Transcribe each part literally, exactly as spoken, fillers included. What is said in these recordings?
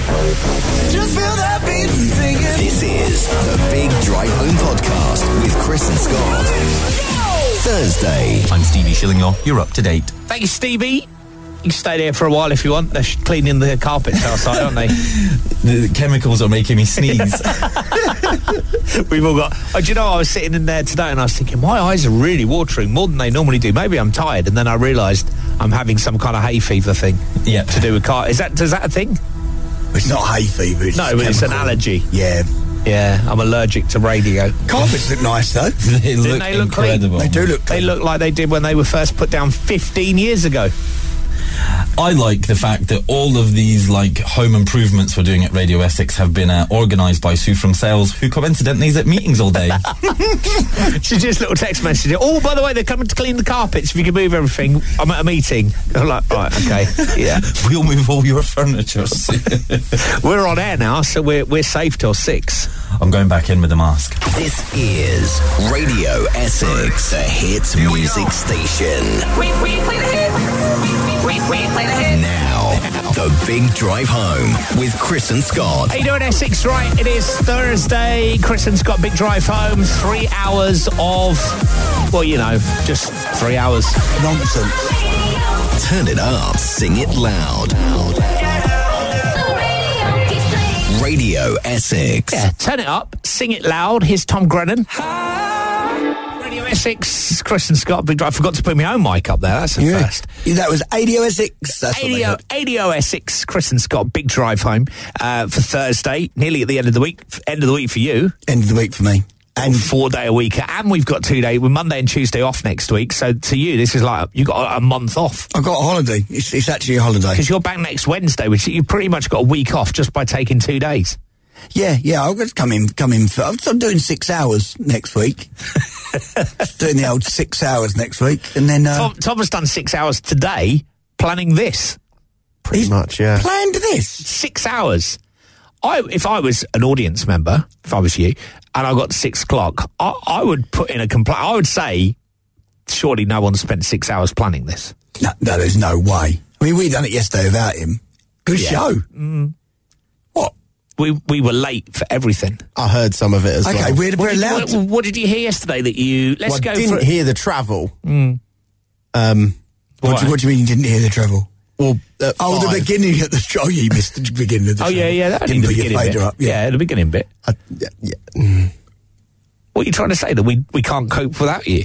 Just feel that beat and sing it. This is the Big Drive Home Podcast with Chris and Scott. Thursday. I'm Stevie Shillinglaw. You're up to date. Thank you, Stevie. You can stay there for a while if you want. They're cleaning the carpets outside, aren't they? The chemicals are making me sneeze. We've all got... Oh, do you know, I was sitting in there today and I was thinking, my eyes are really watering more than they normally do. Maybe I'm tired. And then I realised I'm having some kind of hay fever thing. Yeah. To do with car. Is that, is that a thing? It's not hay fever. It's no, but it's an allergy. Yeah. Yeah, I'm allergic to radio. Carpets look nice, though. They look they look incredible. They do look They look like they did when they were first put down fifteen years ago. I like the fact that all of these like home improvements we're doing at Radio Essex have been uh, organised by Sue from Sales, who coincidentally is at meetings all day. She just little text message. Oh, by the way, they're coming to clean the carpets. If you can move everything, I'm at a meeting. I'm like, right, okay, yeah. We'll move all your furniture. We're on air now, so we're we're safe till six. I'm going back in with a mask. This is Radio Essex, the hits music station. We, we play the hits. We, we play the hits. Now, the Big Drive Home with Chris and Scott. How you doing, Essex? Right, it is Thursday. Chris and Scott, Big Drive Home. Three hours of, well, you know, just three hours. Nonsense. Turn it up, sing it loud. Radio Essex. Yeah, turn it up, sing it loud. Here's Tom Grennan. Radio Essex, Chris and Scott, Big Drive. I forgot to put my own mic up there. That's a Yeah. first. Yeah, that was A D O Essex. That's what they A D O, had. A D O Essex, Chris and Scott, Big Drive Home uh, for Thursday, nearly at the end of the week. End of the week for you. End of the week for me. And four day a week, and we've got two day with Monday and Tuesday off next week. So to you, this is like you got a month off I've got a holiday. It's, it's actually a holiday. because you're back next Wednesday, which you pretty much got a week off just by taking two days. Yeah, yeah. I'll just come in, come in. For, I'm I'm doing six hours next week. Doing the old six hours next week, and then uh, Tom, Tom has done six hours today planning this. Pretty much, yeah. planned this. Six hours. I, if I was an audience member, if I was you, and I got to six o'clock, I, I would put in a complaint. I would say, surely no one spent six hours planning this. No, no, there's no way. I mean, we done it yesterday without him. Good Yeah. show. Mm. What? We we were late for everything. I heard some of it as Okay, well. we're, we're What did, allowed what, to. what did you hear yesterday that you... Let's Well, go I didn't for... hear the travel. Mm. Um, What do, you, Why? what do you mean you didn't hear the treble? well, at Oh, the five. beginning of the show. Oh, you missed the beginning of the Oh, show. yeah, yeah. That only Didn't the put your beginning bit. fader up. Yeah. the beginning bit. I, yeah, yeah. What are you trying to say? That we, we can't cope without you?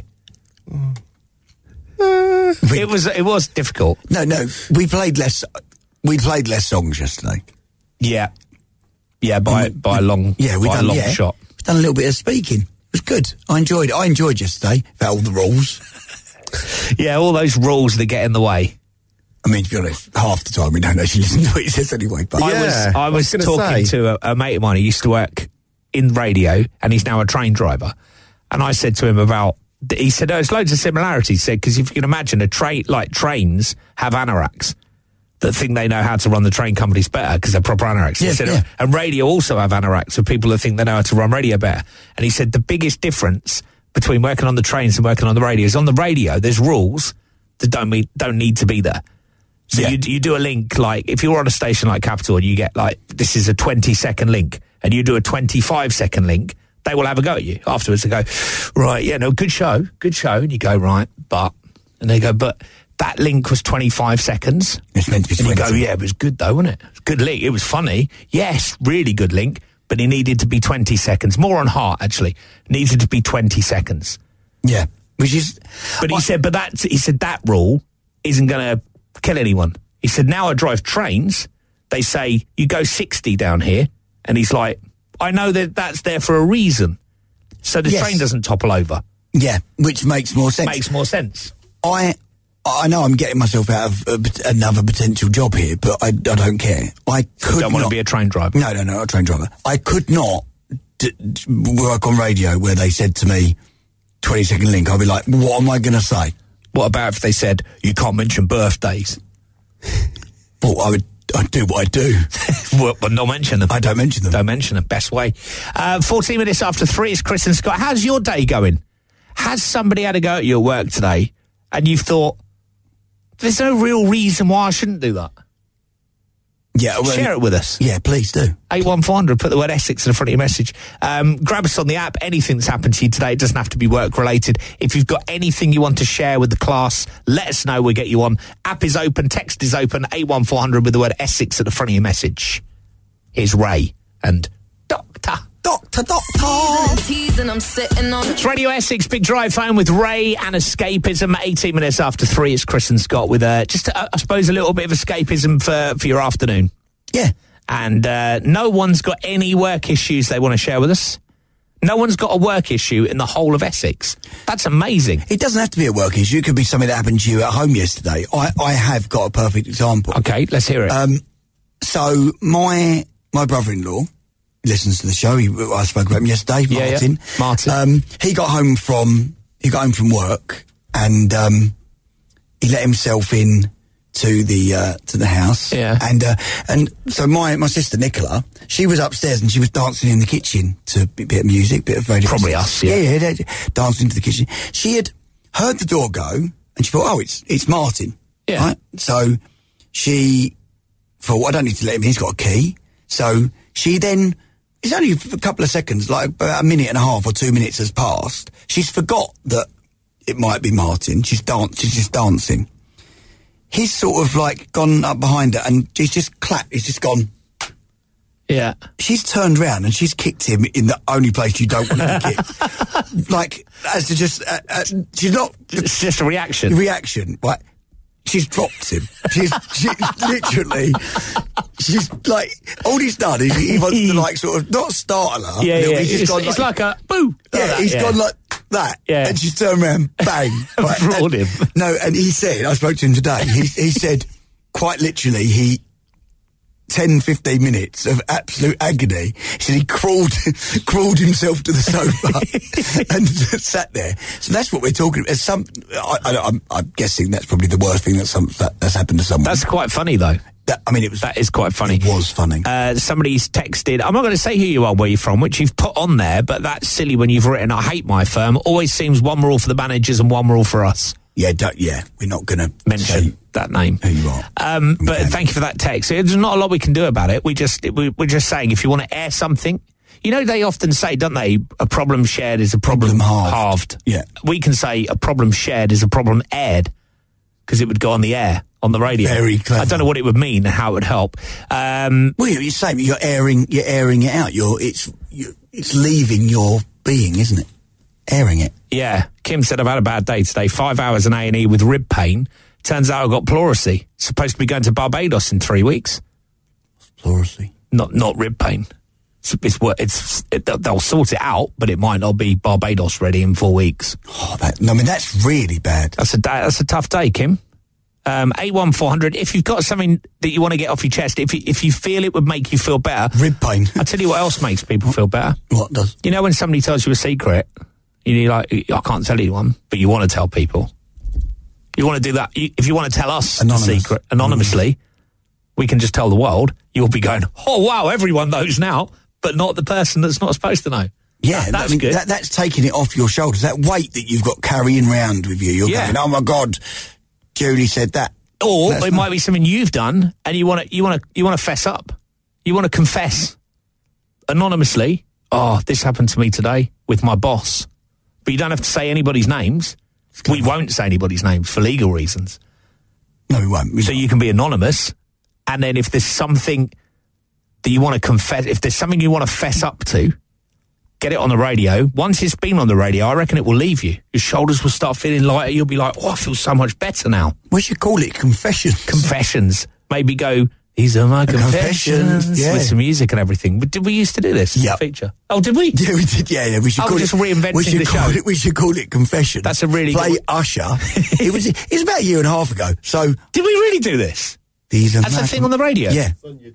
We- It was it was difficult. No, no. We played less. We played less songs yesterday. Yeah. Yeah, by, And we- by a long, Yeah, we by done a long yeah, shot. We've done a little bit of speaking. It was good. I enjoyed it. I enjoyed yesterday about all the rules. Yeah, all those rules that get in the way. I mean, to be honest, half the time we don't actually listen to what he says anyway. But I Yeah, was I I was, was gonna talking say. to a, a mate of mine who used to work in radio, and he's now a train driver. And I said to him about, he said, oh, there's loads of similarities. He said, because if you can imagine, a train like trains have anoraks that think they know how to run the train companies better because they're proper anoraks. He Yeah, said, yeah. and radio also have anoraks of people that think they know how to run radio better. And he said the biggest difference between working on the trains and working on the radio is on the radio there's rules that don't mean, don't need to be there. So Yeah. you, you do a link, like, if you're on a station like Capital and you get, like, this is a twenty second link, and you do a twenty-five second link, they will have a go at you afterwards. They go, right, yeah, no, good show, good show. And you go, right, but, and they go, but that link was twenty-five seconds. It's meant to be And you go, twenty. yeah, it was good though, wasn't it? It was a good link. It was funny. Yes, really good link, but it needed to be twenty seconds. More on heart, actually. Needed to be twenty seconds. yeah, which is. But he I- said, but that, he said that rule isn't going to kill anyone. He said, now I drive trains, they say, you go sixty down here. And he's like, I know that that's there for a reason. So the Yes. train doesn't topple over. Yeah, which makes more sense. Makes more sense. I I know I'm getting myself out of uh, pot- another potential job here, but I, I don't care. I could Don't want not to be a train driver. No, no, no, a train driver. I could not d- d- work on radio where they said to me, twenty second link. I'll be like, what am I going to say? What about if they said, you can't mention birthdays? Well, I would I'd do what I do. well, but not mention them. I don't mention them. Don't mention them. Best way. Uh, fourteen minutes after three, it's Chris and Scott. How's your day going? Has somebody had a go at you at work today and you've thought, there's no real reason why I shouldn't do that? Yeah, well, Share it with us. Yeah, please do. eight one four hundred, put the word Essex in the front of your message. Um, grab us on the app. Anything that's happened to you today, it doesn't have to be work-related. If you've got anything you want to share with the class, let us know. We'll get you on. App is open. Text is open. eight one four hundred with the word Essex at the front of your message. Here's Ray and Doctor. Doctor, doctor. It's Radio Essex, Big Drive Home with Ray and Escapism. eighteen minutes after three, it's Chris and Scott with, uh, just, uh, I suppose, a little bit of escapism for, for your afternoon. Yeah. And uh, no one's got any work issues they want to share with us. No one's got a work issue in the whole of Essex. That's amazing. It doesn't have to be a work issue. It could be something that happened to you at home yesterday. I, I have got a perfect example. Okay, let's hear it. Um, so my my brother-in-law listens to the show. He, I spoke about him yesterday, Yeah, Martin. yeah. Martin. Um, he got home from he got home from work and um, he let himself in to the uh, to the house. Yeah. And uh, and so my my sister Nicola, she was upstairs and she was dancing in the kitchen to a bit of music, bit of radio. Probably us, yeah. Yeah, yeah, yeah, dancing into the kitchen. She had heard the door go and she thought, oh, it's it's Martin. Yeah. Right? So she thought, I don't need to let him in, he's got a key. So she then, it's only a couple of seconds, like about a minute and a half or two minutes has passed. She's forgot that it might be Martin. She's dan- she's just dancing. He's sort of like gone up behind her and he's just clapped, he's just gone. Yeah. She's turned round and she's kicked him in the only place you don't want to be kicked. Like, as to just, uh, uh, she's not... It's just a reaction. Reaction, right? She's dropped him. She's, she's literally, she's like, all he's done is he wants to like sort of, not startle her. Yeah, yeah. He's just It's, gone it's like, a boo. yeah, Like that, he's yeah. gone like that. Yeah. And she's turned around, bang. right, Brought and- him. No, and he said, I spoke to him today, he, he said, quite literally, he, ten, fifteen minutes of absolute agony. He said he crawled, crawled himself to the sofa and sat there. So that's what we're talking about. Some, I, I, I'm, I'm guessing that's probably the worst thing that's, some, that, that's happened to someone. That's quite funny, though. That, I mean, it was. That is quite funny. It was funny. Uh, somebody's texted, I'm not going to say who you are, where you're from, which you've put on there, but that's silly when you've written, I hate my firm. Always seems one rule for the managers and one rule for us. Yeah, don't, yeah, we're not going to Mention that name. who you are. Um, but Okay. thank you for that text. There's not a lot we can do about it. We just, we, we're just saying, if you want to air something, you know, they often say, don't they, a problem shared is a problem, Problem halved. halved. Yeah. We can say a problem shared is a problem aired, because it would go on the air, on the radio. Very clever. I don't know what it would mean and how it would help. Um, Well, you're saying you're airing, you're airing it out. You're, it's, you it's leaving your being, isn't it? Airing it. Yeah, Kim said, I've had a bad day today. Five hours in A and E with rib pain. Turns out I've got pleurisy. Supposed to be going to Barbados in three weeks. Pleurisy. Not not rib pain. It's, it's, wor- it's it, they'll sort it out, but it might not be Barbados ready in four weeks. Oh, that, no, I mean, that's really bad. That's a day, that's a tough day, Kim. Um, eight one four hundred. If you've got something that you want to get off your chest, if you, if you feel it would make you feel better, Rib pain. I'll tell you what else makes people feel better. What does? You know when somebody tells you a secret, you're like, I can't tell anyone, but you want to tell people. You want to do that. You, if you want to tell us Anonymous. the secret anonymously, we can just tell the world. You'll be going, oh, wow, everyone knows now, but not the person that's not supposed to know. Yeah, That- that's I mean, good. That, that's taking it off your shoulders. That weight that you've got carrying round with you. You're Yeah. going, oh my God, Julie said that. Or That's it not- might be something you've done and you want to, you want to, you want to fess up. You want to confess anonymously. Oh, this happened to me today with my boss. But you don't have to say anybody's names. We won't say anybody's names for legal reasons. No, we won't. We So you can be anonymous. And then if there's something that you want to confess, if there's something you want to fess up to, get it on the radio. Once it's been on the radio, I reckon it will leave you. Your shoulders will start feeling lighter. You'll be like, oh, I feel so much better now. we should call it confessions. Confessions. Maybe go, these are my confessions. confessions, yeah. With some music and everything. But did we used to do this? Yep. Feature. Oh, did we? Yeah, we did. Yeah, yeah. We should Oh, call just it. reinventing we should the call show. It, we should call it confession. That's a really play good- Usher. It was. It was about a year and a half ago. So Did we really do this? these are That's a my- thing on the radio? Yeah.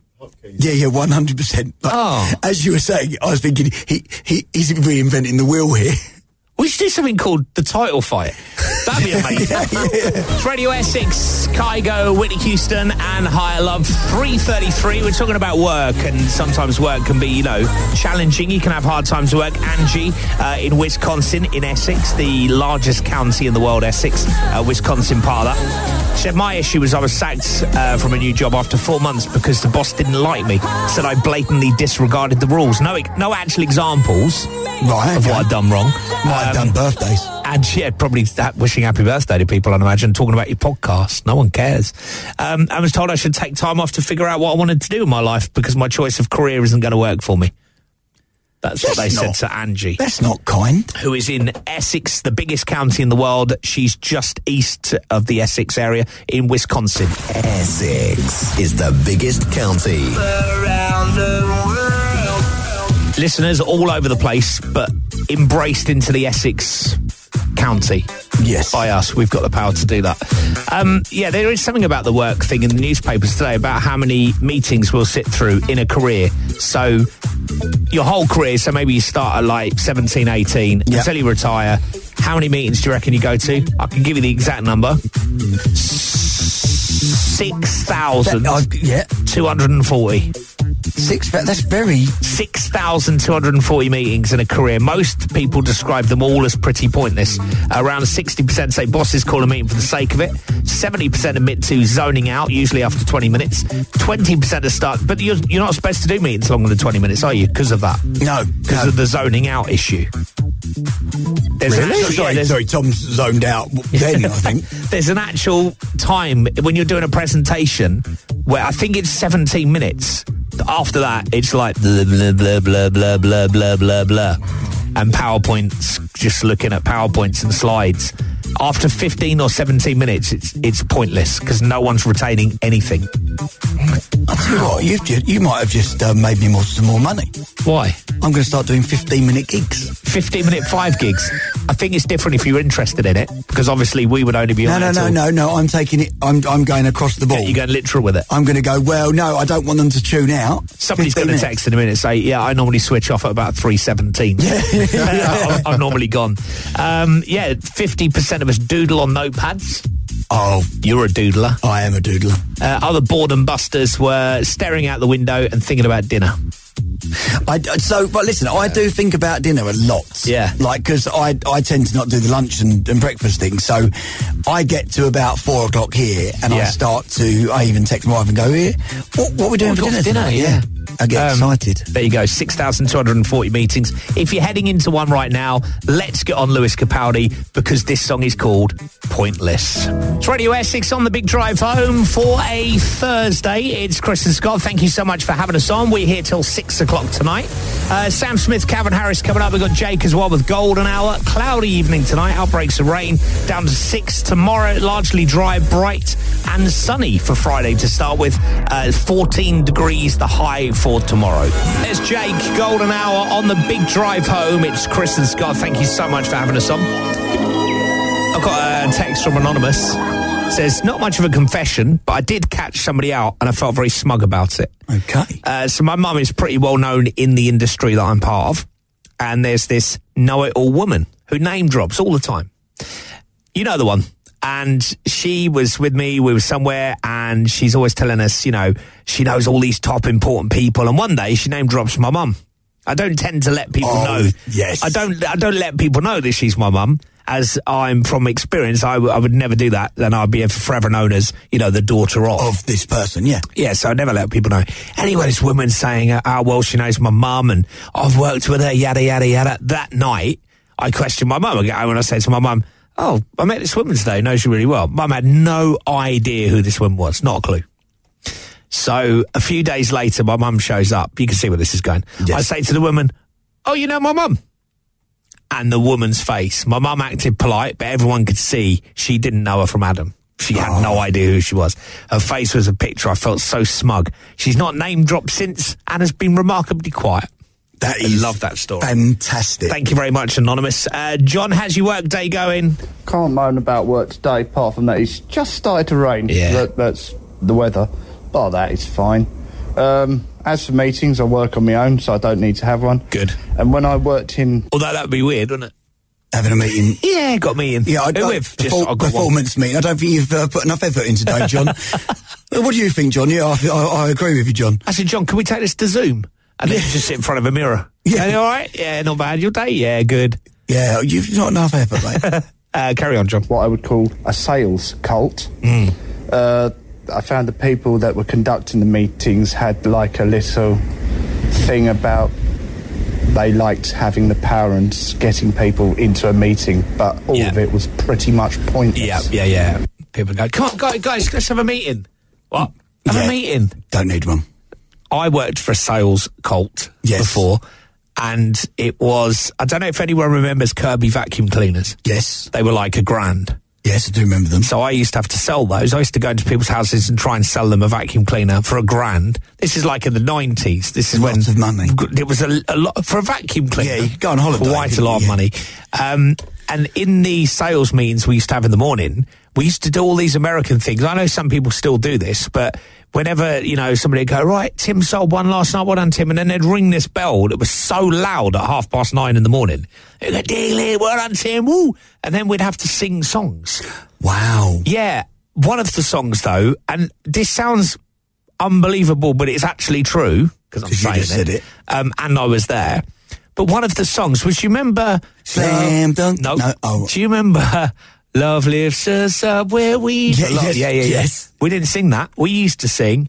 Yeah, yeah, one hundred percent. Oh. As you were saying, I was thinking he, he he's reinventing the wheel here. We should do something called the title fight. That'd be amazing. yeah, yeah. It's Radio Essex, Kygo, Whitney Houston, and Higher Love. three thirty-three. We're talking about work, and sometimes work can be, you know, challenging. You can have hard times at work. Angie uh, in Wisconsin, in Essex, the largest county in the world, Essex, uh, Wisconsin part of that. She said, my issue was I was sacked uh, from a new job after four months because the boss didn't like me. Said I blatantly disregarded the rules. No, no actual examples Right, of okay. what I'd done wrong. Might have done birthdays. And yeah, probably that wishing happy birthday to people, I'd imagine, talking about your podcast. No one cares. Um, I was told I should take time off to figure out what I wanted to do in my life because my choice of career isn't going to work for me. That's what That's they not- said to Angie, That's not kind. who is in Essex, the biggest county in the world. She's just east of the Essex area in Wisconsin. Essex is the biggest county. Around the world. Listeners all over the place, but embraced into the Essex county. Yes. By us, we've got the power to do that. Um, yeah, there is something about the work thing in the newspapers today about how many meetings we'll sit through in a career. So your whole career, so maybe you start at like seventeen, eighteen, Yeah. until you retire. How many meetings do you reckon you go to? I can give you the exact number. six thousand Yeah. two hundred forty. Six. That's very. six thousand two hundred forty meetings in a career. Most people describe them all as pretty pointless. Around sixty percent say bosses call a meeting for the sake of it. seventy percent admit to zoning out, usually after twenty minutes. twenty percent are start... But you're, you're not supposed to do meetings longer than twenty minutes, are you? Because of that. No. Because no. of the zoning out issue. There's an Really? actual- yeah, sorry, there's- sorry, Tom's zoned out then, I think. There's an actual time when you're doing a presentation where I think it's seventeen minutes. After that, it's like blah, blah, blah, blah, blah, blah, blah, blah, blah. And PowerPoints, just looking at PowerPoints and slides. After fifteen or seventeen minutes, it's it's pointless because no one's retaining anything. I'll tell you what, you've just, you might have just uh, made me more, some more money. Why? I'm going to start doing fifteen-minute gigs. fifteen minute five gigs. I think it's different if you're interested in it because obviously we would only be No, on no, it no, till- no, no. I'm taking it. I'm I'm going across the ball. You're going literal with it. I'm going to go. Well, no, I don't want them to tune out. Somebody's fifteen going to minutes. text in a minute and say, yeah, I normally switch off at about three seventeen. I'm, I'm normally gone. Um, yeah, fifty percent of us doodle on notepads. Oh, You're a doodler. I am a doodler. Uh, other boredom busters were staring out the window and thinking about dinner. I, I- so, but listen, I do think about dinner a lot. Yeah. Like, because I, I tend to not do the lunch and, and breakfast thing. So I get to about four o'clock here and I Yeah. start to, I even text my wife and go, here, what, what are we doing Oh, for we've dinner? got dinner, tonight? yeah. I get Um, excited. There you go, six thousand two hundred forty meetings. If you're heading into one right now, let's get on Lewis Capaldi because this song is called Pointless. It's Radio Essex on the big drive home for a Thursday. It's Chris and Scott. Thank you so much for having us on. We're here till six o'clock tonight. Uh, Sam Smith, Calvin Harris coming up. We've got Jake as well with Golden Hour. Cloudy evening tonight, outbreaks of rain down to six tomorrow. Largely dry, bright and sunny for Friday to start with. Uh, fourteen degrees the high for tomorrow. There's Jake, Golden Hour on the big drive home. It's Chris and Scott. Thank you so much for having us on. I've got a text from Anonymous. It says, not much of a confession, but I did catch somebody out and I felt very smug about it. Okay. Uh, so my mum is pretty well known in the industry that I'm part of. And there's this know-it-all woman who name drops all the time. You know the one. And she was with me, we were somewhere, and she's always telling us, you know, she knows all these top important people. And one day she name drops my mum. I don't tend to let people Oh, know. yes. I don't I don't let people know that she's my mum. As I'm from experience, I, w- I would never do that. Then I'd be forever known as, you know, the daughter of. Of this person, yeah. Yeah, so I never let people know. Anyway, this woman saying, uh, oh, well, she knows my mum and I've worked with her, yada, yada, yada. That night, I questioned my mum again when I said to my mum, oh, I met this woman today, knows you really well. Mum had no idea who this woman was, not a clue. So a few days later, my mum shows up. You can see where this is going. Yes. I say to the woman, oh, you know my mum? And the woman's face. My mum acted polite, but everyone could see she didn't know her from Adam. She had Oh. no idea who she was. Her face was a picture. I felt so smug. She's not name dropped since and has been remarkably quiet. That I is love that story. fantastic. Thank you very much, Anonymous. Uh, John, how's your work day going? Can't moan about work today, apart from that it's just started to rain. Yeah. That, that's the weather. Bar that, it's fine. Um, as for meetings, I work on my own, so I don't need to have one. Good. And when I worked in... Although that would be weird, wouldn't it? having a meeting. Yeah, got me in. Yeah, I, Who I, with? Just, perfor- I've got one. performance meeting. I don't think you've uh, put enough effort in today, John. What do you think, John? Yeah, I, I, I agree with you, John. I said, John, can we take this to Zoom? And then you just sit in front of a mirror. Yeah. Are you all right? Yeah, not bad. Your day? Yeah, good. Yeah, you've not enough effort, mate. uh, carry on, John. What I would call a sales cult. Mm. Uh, I found the people that were conducting the meetings had like a little thing about they liked having the power and getting people into a meeting, but all Yeah. of it was pretty much pointless. Yeah, yeah, yeah. People go, come on, guys, guys, let's have a meeting. What? Have Yeah. a meeting. Don't need one. I worked for a sales cult Yes. before, and it was, I don't know if anyone remembers Kirby vacuum cleaners. Yes. They were like a grand. Yes, I do remember them. So I used to have to sell those. I used to go into people's houses and try and sell them a vacuum cleaner for a grand. This is like in the nineties. This is Lots when of money. It was a, a lot for a vacuum cleaner. Yeah, you could go on holiday, Quite a couldn't lot of you? money. Um, and in the sales meetings we used to have in the morning, we used to do all these American things. I know some people still do this, but whenever, you know, somebody would go, right, Tim sold one last night, well done, Tim, and then they'd ring this bell that was so loud at half past nine in the morning. They'd go, Dealy, well done, Tim, woo! And then we'd have to sing songs. Wow. Yeah, one of the songs, though, and this sounds unbelievable, but it's actually true, because I'm 'Cause you saying just said it. Um, and I was there. But one of the songs was, you remember... Slam dunk. No. No, oh. Do you remember... Love lifts us up where we... Yeah, Love- yes, yeah, yeah, yeah. yes. We didn't sing that. We used to sing...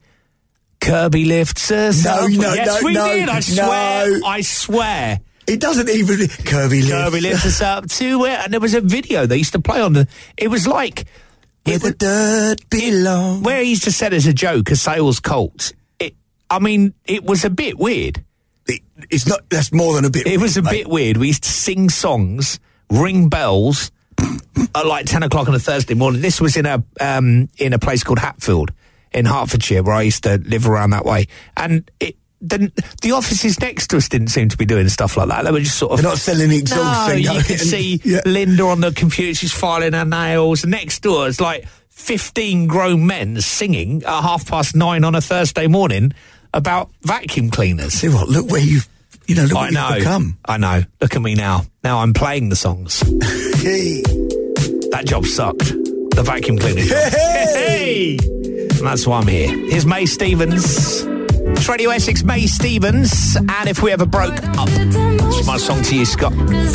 Kirby lifts us No, up. no, yes, no, we no, did. I swear. no. I swear. It doesn't even... Kirby lifts. Kirby lifts us up to where... And there was a video they used to play on the... It was like... Where It the was, dirt belongs. where he used to said as a joke, a sales cult. It, I mean, it was a bit weird. It, it's not... That's more than a bit... It was a mate. bit weird. We used to sing songs, ring bells at like ten o'clock on a Thursday morning. This was in a um, in a place called Hatfield in Hertfordshire, where I used to live around that way. And it, the, the offices next to us didn't seem to be doing stuff like that. They were just sort of... They're not selling exhaust No, thing, you are could they? see Yeah. Linda on the computer, she's filing her nails. Next door, it's like fifteen grown men singing at half past nine on a Thursday morning about vacuum cleaners. See what? Look where you've... You know, look I what know. you've become. I know. Look at me now. Now I'm playing the songs. Hey. That job sucked. The vacuum cleaner job. Hey! And that's why I'm here. Here's May Stevens. It's Radio Essex, May Stevens. And If We Ever Broke Up. It's my song to you, Scott.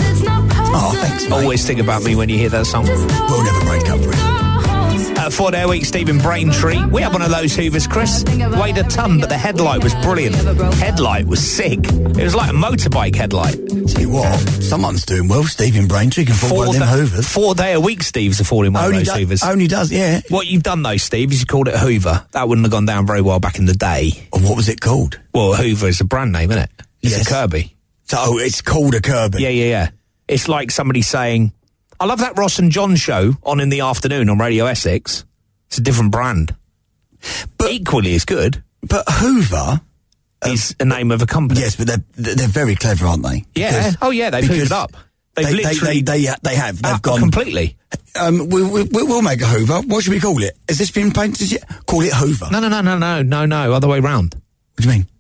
Oh, thanks, mate. Always think about me when you hear that song. We'll never break up, really. Uh, Four Day a Week, Stephen Braintree. We had one of those Hoovers, Chris. Weighed a ton, but the headlight was brilliant. Headlight was sick. It was like a motorbike headlight. Tell you what, someone's doing well. Stephen Braintree can afford one of them da- Hoovers. four Day a Week, Steve's affording one Only, of those do- Hoovers. only does, yeah. What you've done though, Steve, is you called it a Hoover. That wouldn't have gone down very well back in the day. And what was it called? Well, a Hoover is a brand name, isn't it? It's Yes. a Kirby. So, oh, it's called a Kirby. Yeah, yeah, yeah. It's like somebody saying, I love that Ross and John show on in the afternoon on Radio Essex. It's a different brand. But equally as good. But Hoover... Is a name of a company. Yes, but they're, they're very clever, aren't they? Yeah. Because- Oh, yeah, they've because hoovered up. They've they, literally... They, they, they, they have. They've Ah, gone... completely. Um, we, we, we'll make a Hoover. What should we call it? Has this been painted yet? Call it Hoover. No, no, no, no, no, no, no, other way round. What do you mean?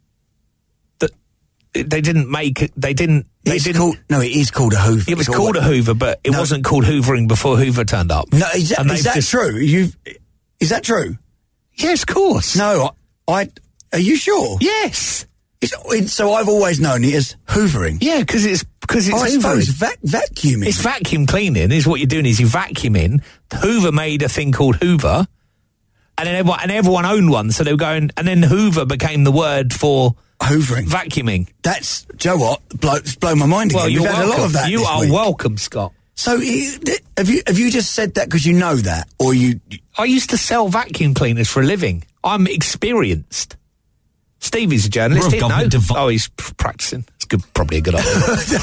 The, they didn't make it, they didn't... They It's didn't called... No, it is called a Hoover. it was It's called a Hoover, but it No. wasn't called hoovering before Hoover turned up. No, is that, And is they've that just- true? You Is that true? Yes, of course. No, I... I are you sure? Yes. It's, it's, so I've always known it as hoovering. Yeah, because it's because it's I Hoover. suppose vac- vacuuming. It's vacuum cleaning. Is what you're doing is you vacuum in. Hoover made a thing called Hoover, and then everyone and everyone owned one. So they were going, and then Hoover became the word for hoovering. vacuuming. That's, do you know what? Blow, it's blown my mind again. Well, We've you're had welcome. a lot of that you this are week. welcome, Scott. So i- th- have you have you just said that because you know that, or you? I used to sell vacuum cleaners for a living. I'm experienced. Stevie's a journalist. We're Didn't know. government devi- Oh, he's p- practicing. It's good, probably a good idea.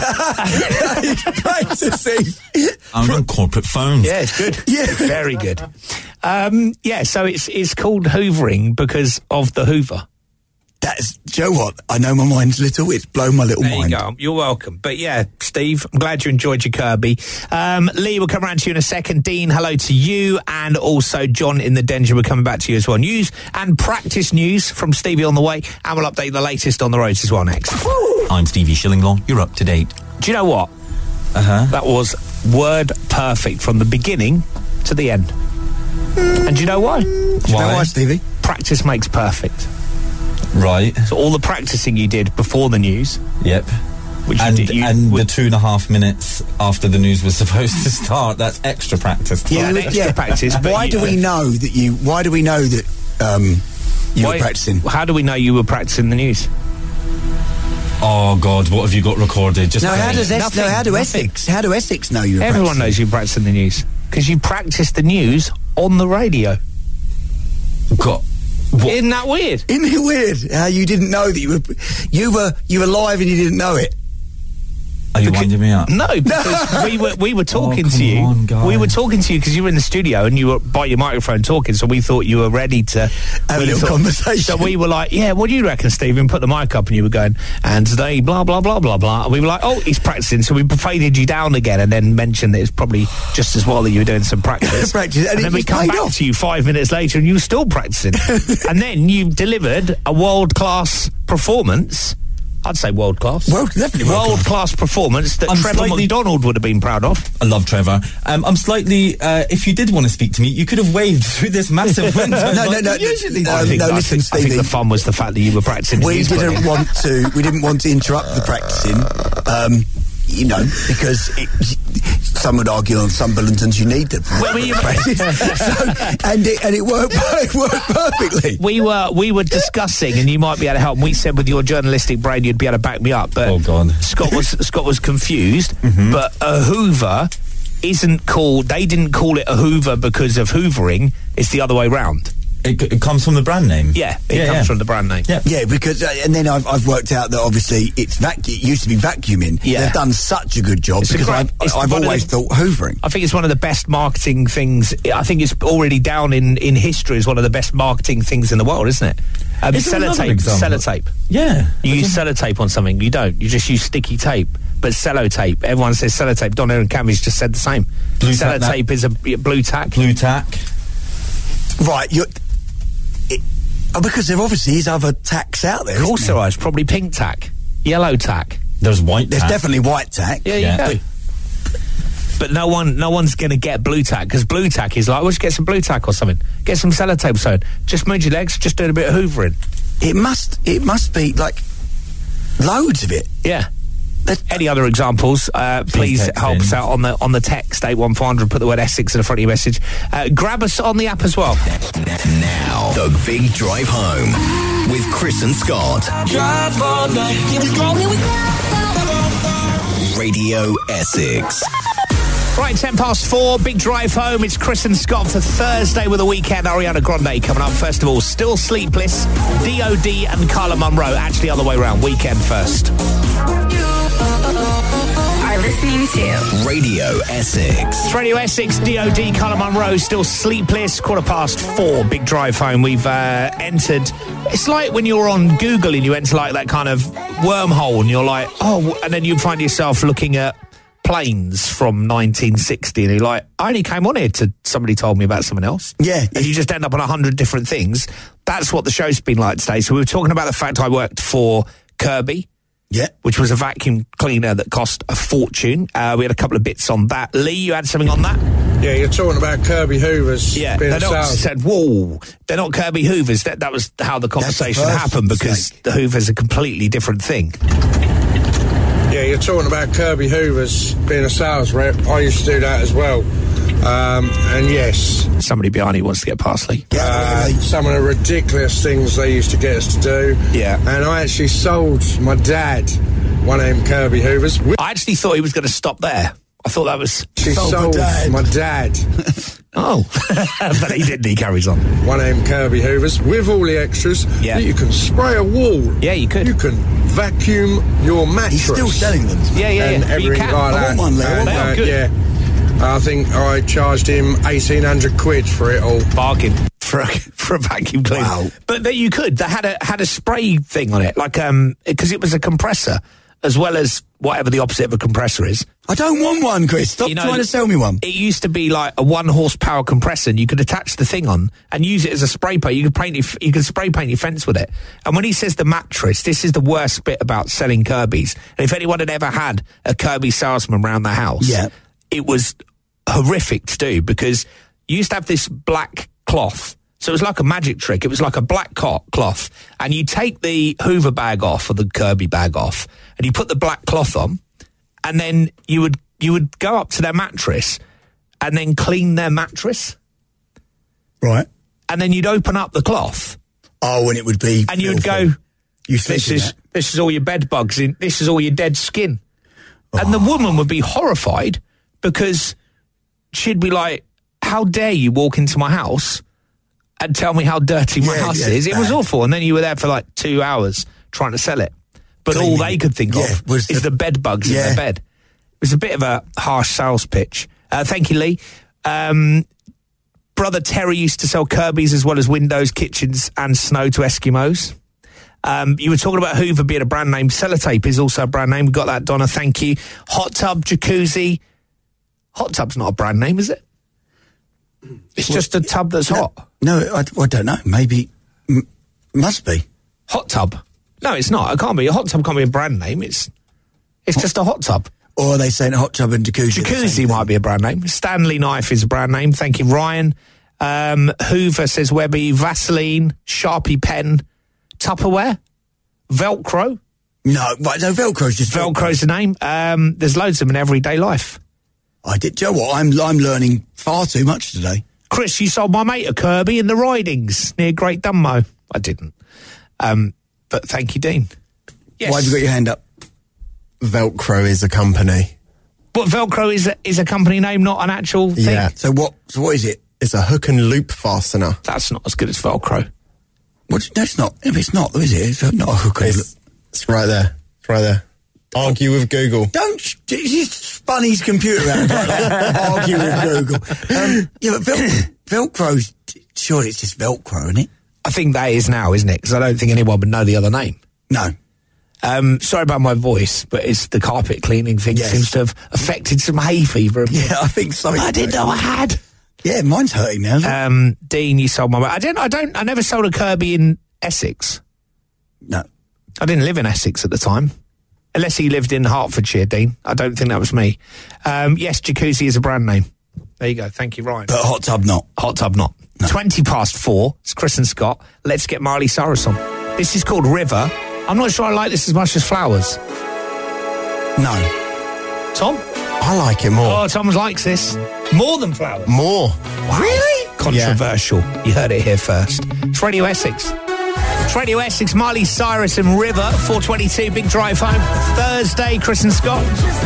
Practicing. I'm on corporate phones. Yeah, it's good. Yeah. It's very good. Um, yeah, so it's it's called hoovering because of the Hoover. That's, do you know what? I know my mind's little. It's blown my little There mind. you go. You're welcome. But yeah, Steve, I'm glad you enjoyed your Kirby. Um, Lee, we'll come around to you in a second. Dean, hello to you. And also John in the Danger, we're coming back to you as well. News and practice news from Stevie on the way. And we'll update the latest on the roads as well next. I'm Stevie Shillinglaw. You're up to date. Do you know what? Uh-huh. That was word perfect from the beginning to the end. And do you know why? Do you know why, Stevie? Practice makes perfect. Right. So all the practicing you did before the news, Yep. which And, you did, you, and the would- two and a half minutes after the news was supposed to start, that's extra practice. Yeah, an extra practice, but Why you- do we know that you? Why do we know that um, you why- were practicing? How do we know you were practicing the news? Oh, God, what have you got recorded? Just No, how say does it. Es- Nothing, no, how do nothing. Essex? How do Essex know you were Everyone practicing? knows you were practicing the news because you practiced the news on the radio. God. What? Isn't that weird? Isn't it weird how you didn't know that you were you were you were live and you didn't know it? Are you winding me up? No, because we were we were talking Oh, to come you. on, guys. We were talking to you because you were in the studio and you were by your microphone talking. So we thought you were ready to Have a we little thought- conversation. So we were like, "Yeah, what do you reckon, Stephen?" Put the mic up, and you were going, "And today, blah blah blah blah blah." And we were like, "Oh, he's practicing." So we faded you down again, and then mentioned that it's probably just as well that you were doing some practice. Practice, and and it then we just come paid back off. to you five minutes later, and you were still practicing. And then you delivered a world class performance. I'd say world class. World- definitely world world class performance that I'm Trevor slightly- McDonald would have been proud of. I love Trevor. Um, I'm slightly. Uh, if you did want to speak to me, you could have waved through this massive window. No, like no, you no, Usually, no, do. think, no, I listen, think, I think Stevie. the fun was the fact that you were practicing. We news, didn't wasn't it? want to. We didn't want to interrupt the practicing. Um, you know, because it, some would argue on some bulletins you need to Well, we- practice. so, and it and it worked. It worked perfectly. We were we were discussing, and you might be able to help. And we said with your journalistic brain, you'd be able to back me up. But Oh, God. Scott was Scott was confused. But a Hoover isn't called. They didn't call it a Hoover because of hoovering. It's the other way round. It, it comes from the brand name. Yeah, it yeah, comes yeah. from the brand name. Yeah. Yeah, because uh, and then I've, I've worked out that obviously it's vacu- it used to be vacuuming. Yeah. They've done such a good job It's a because great- I've, it's I've one of always the- thought hoovering. I think it's one of the best marketing things. I think it's already down in, in history as one of the best marketing things in the world, isn't it? Um, Is there another sellotape. example? Sellotape. Yeah. You use sellotape on something. You don't. You just use sticky tape. But sellotape. Everyone says sellotape. Don Aaron Cammage just said the same. Blue tack, sellotape that- is a yeah, blue tack. Blue tack. Right, you're. It, oh, because there obviously is other tacks out there. Of course isn't there is. Probably pink tack. Yellow tack. There's white There's tack. definitely white tack. Yeah, Yeah. you go. But no one, no one's going to get blue tack because blue tack is like, well, just get some blue tack or something. Get some sellotape sewn. Just move your legs. Just doing a bit of hoovering. It must. It must be like loads of it. Yeah. That- Any other examples? Uh, please text help in. us out on the on the text eight one four hundred. Put the word Essex in the front of your message. Uh, grab us on the app as well. Now, the Big Drive Home with Chris and Scott. Drive all night. Here we go, here we go. Radio Essex. Right, ten past four, big drive home. It's Chris and Scott for Thursday with a weekend. Ariana Grande coming up. First of all, Still Sleepless, D O D and Carla Monroe. Actually, other way around. Weekend first. Are listening to Radio Essex. It's Radio Essex, D O D, Carla Monroe, Still Sleepless. Quarter past four, big drive home. We've uh, entered. It's like when you're on Google and you enter like that kind of wormhole and you're like, oh, and then you find yourself looking at planes from nineteen sixty and you're like, I only came on here to somebody told me about someone else. Yeah. And you just end up on a hundred different things. That's what the show's been like today. So we were talking about the fact I worked for Kirby, Yeah. which was a vacuum cleaner that cost a fortune. Uh, we had a couple of bits on that. Lee, you had something on that? Yeah, you're talking about Kirby Hoovers. Yeah, being they not salesman. said, whoa, they're not Kirby Hoovers. That, that was how the conversation first happened because mistake. the Hoover's a completely different thing. Yeah, you're talking about Kirby Hoovers being a sales rep. I used to do that as well. Um, and yes, Somebody behind you wants to get parsley. uh, some of the ridiculous things they used to get us to do. Yeah. And I actually sold my dad one of them Kirby Hoovers. We I actually thought he was going to stop there. I thought that was... actually Sold my sold dad. my dad Oh. But he didn't. He carries on. one of them Kirby Hoovers with all the extras. Yeah. You can spray a wall. Yeah, you could. You can vacuum your mattress. He's still selling them. to me. Yeah, yeah, and yeah. But you everything can. like I that. want one, Leo. And, They are uh, good. yeah, I think I charged him eighteen hundred quid for it all. Bargain for a, for a vacuum cleaner. Wow. But that you could. They had a had a spray thing on it, like um, because it was a compressor. as well as whatever the opposite of a compressor is. I don't want one, Chris. Stop You know, trying to sell me one. It used to be like a one horsepower compressor, and you could attach the thing on and use it as a spray paint. You could paint your, you could spray paint your fence with it. And when he says the mattress, this is the worst bit about selling Kirby's. And if anyone had ever had a Kirby salesman around the house, Yeah. it was horrific to do, because you used to have this black cloth. So it was like a magic trick. It was like a black co- cloth, and you take the Hoover bag off or the Kirby bag off, and you put the black cloth on, and then you would you would go up to their mattress and then clean their mattress, Right. and then you'd open up the cloth Oh, and it would be. and you would filthy. go, You "This thinking is that? this is all your bed bugs in. This is all your dead skin," and the woman would be horrified, because she'd be like, "How dare you walk into my house and tell me how dirty my Yeah, house yeah, is?" It was bad. awful. And then you were there for like two hours trying to sell it. But all Cleaning they it. could think Yeah, of was is the- the bed bugs in Yeah. their bed. It was a bit of a harsh sales pitch. Uh, thank you, Lee. Um, Brother Terry used to sell Kirby's as well as windows, kitchens and snow to Eskimos. Um, you were talking about Hoover being a brand name. Sellotape is also a brand name. We got that, Donna. Thank you. Hot tub, jacuzzi. Hot tub's not a brand name, is it? It's just a tub that's hot. No, I, I don't know. Maybe. M- must be. Hot tub. No, it's not. It can't be. A hot tub can't be a brand name. It's it's just a hot tub. Or are they saying hot tub and jacuzzi? Jacuzzi might be a brand name. Stanley Knife is a brand name. Thank you, Ryan. Um, Hoover says Webby. Vaseline, Sharpie pen, Tupperware, Velcro. No, right, no, Velcro's just Velcro's the name. Um, there's loads of them in everyday life. I did. Do you know what? I'm, I'm learning far too much today. Chris, you sold my mate a Kirby in the Ridings near Great Dunmow. I didn't. Um, but thank you, Dean. Yes. Why have you got your hand up? Velcro is a company. But Velcro is a, is a company name, not an actual thing. Yeah. So what? So what is it? It's a hook and loop fastener. That's not as good as Velcro. What? No, it's not. It's not, though, is it? It's not a hook. and It's, it's right there. It's right there. Argue with Google. Don't sh- he spun his computer around like that. Argue with Google. Um, yeah, but Vel- Velcro's sure it's just Velcro, isn't it? I think that is now, isn't it? Because I don't think anyone would know the other name. No. Um, sorry about my voice, but it's the carpet cleaning thing Yes. seems to have affected some hay fever. Yeah, I think something. I didn't know I had. Yeah, mine's hurting now. isn't it? Um, Dean, you sold my. I didn't. I don't. I never sold a Kirby in Essex. no. I didn't live in Essex at the time. Unless he lived in Hertfordshire, Dean. I don't think that was me. Um, yes, jacuzzi is a brand name. There you go. Thank you, Ryan. But a hot tub, not. Hot tub, not. twenty past four. It's Chris and Scott. Let's get Miley Cyrus on. This is called River. I'm not sure I like this as much as Flowers. No. Tom? I like it more. Oh, Tom likes this. More than Flowers. More. Really? Controversial. You heard it here first. It's Radio Essex. It's Radio Essex, Miley Cyrus and River, four twenty-two, Big Drive Home. Thursday, Chris and Scott.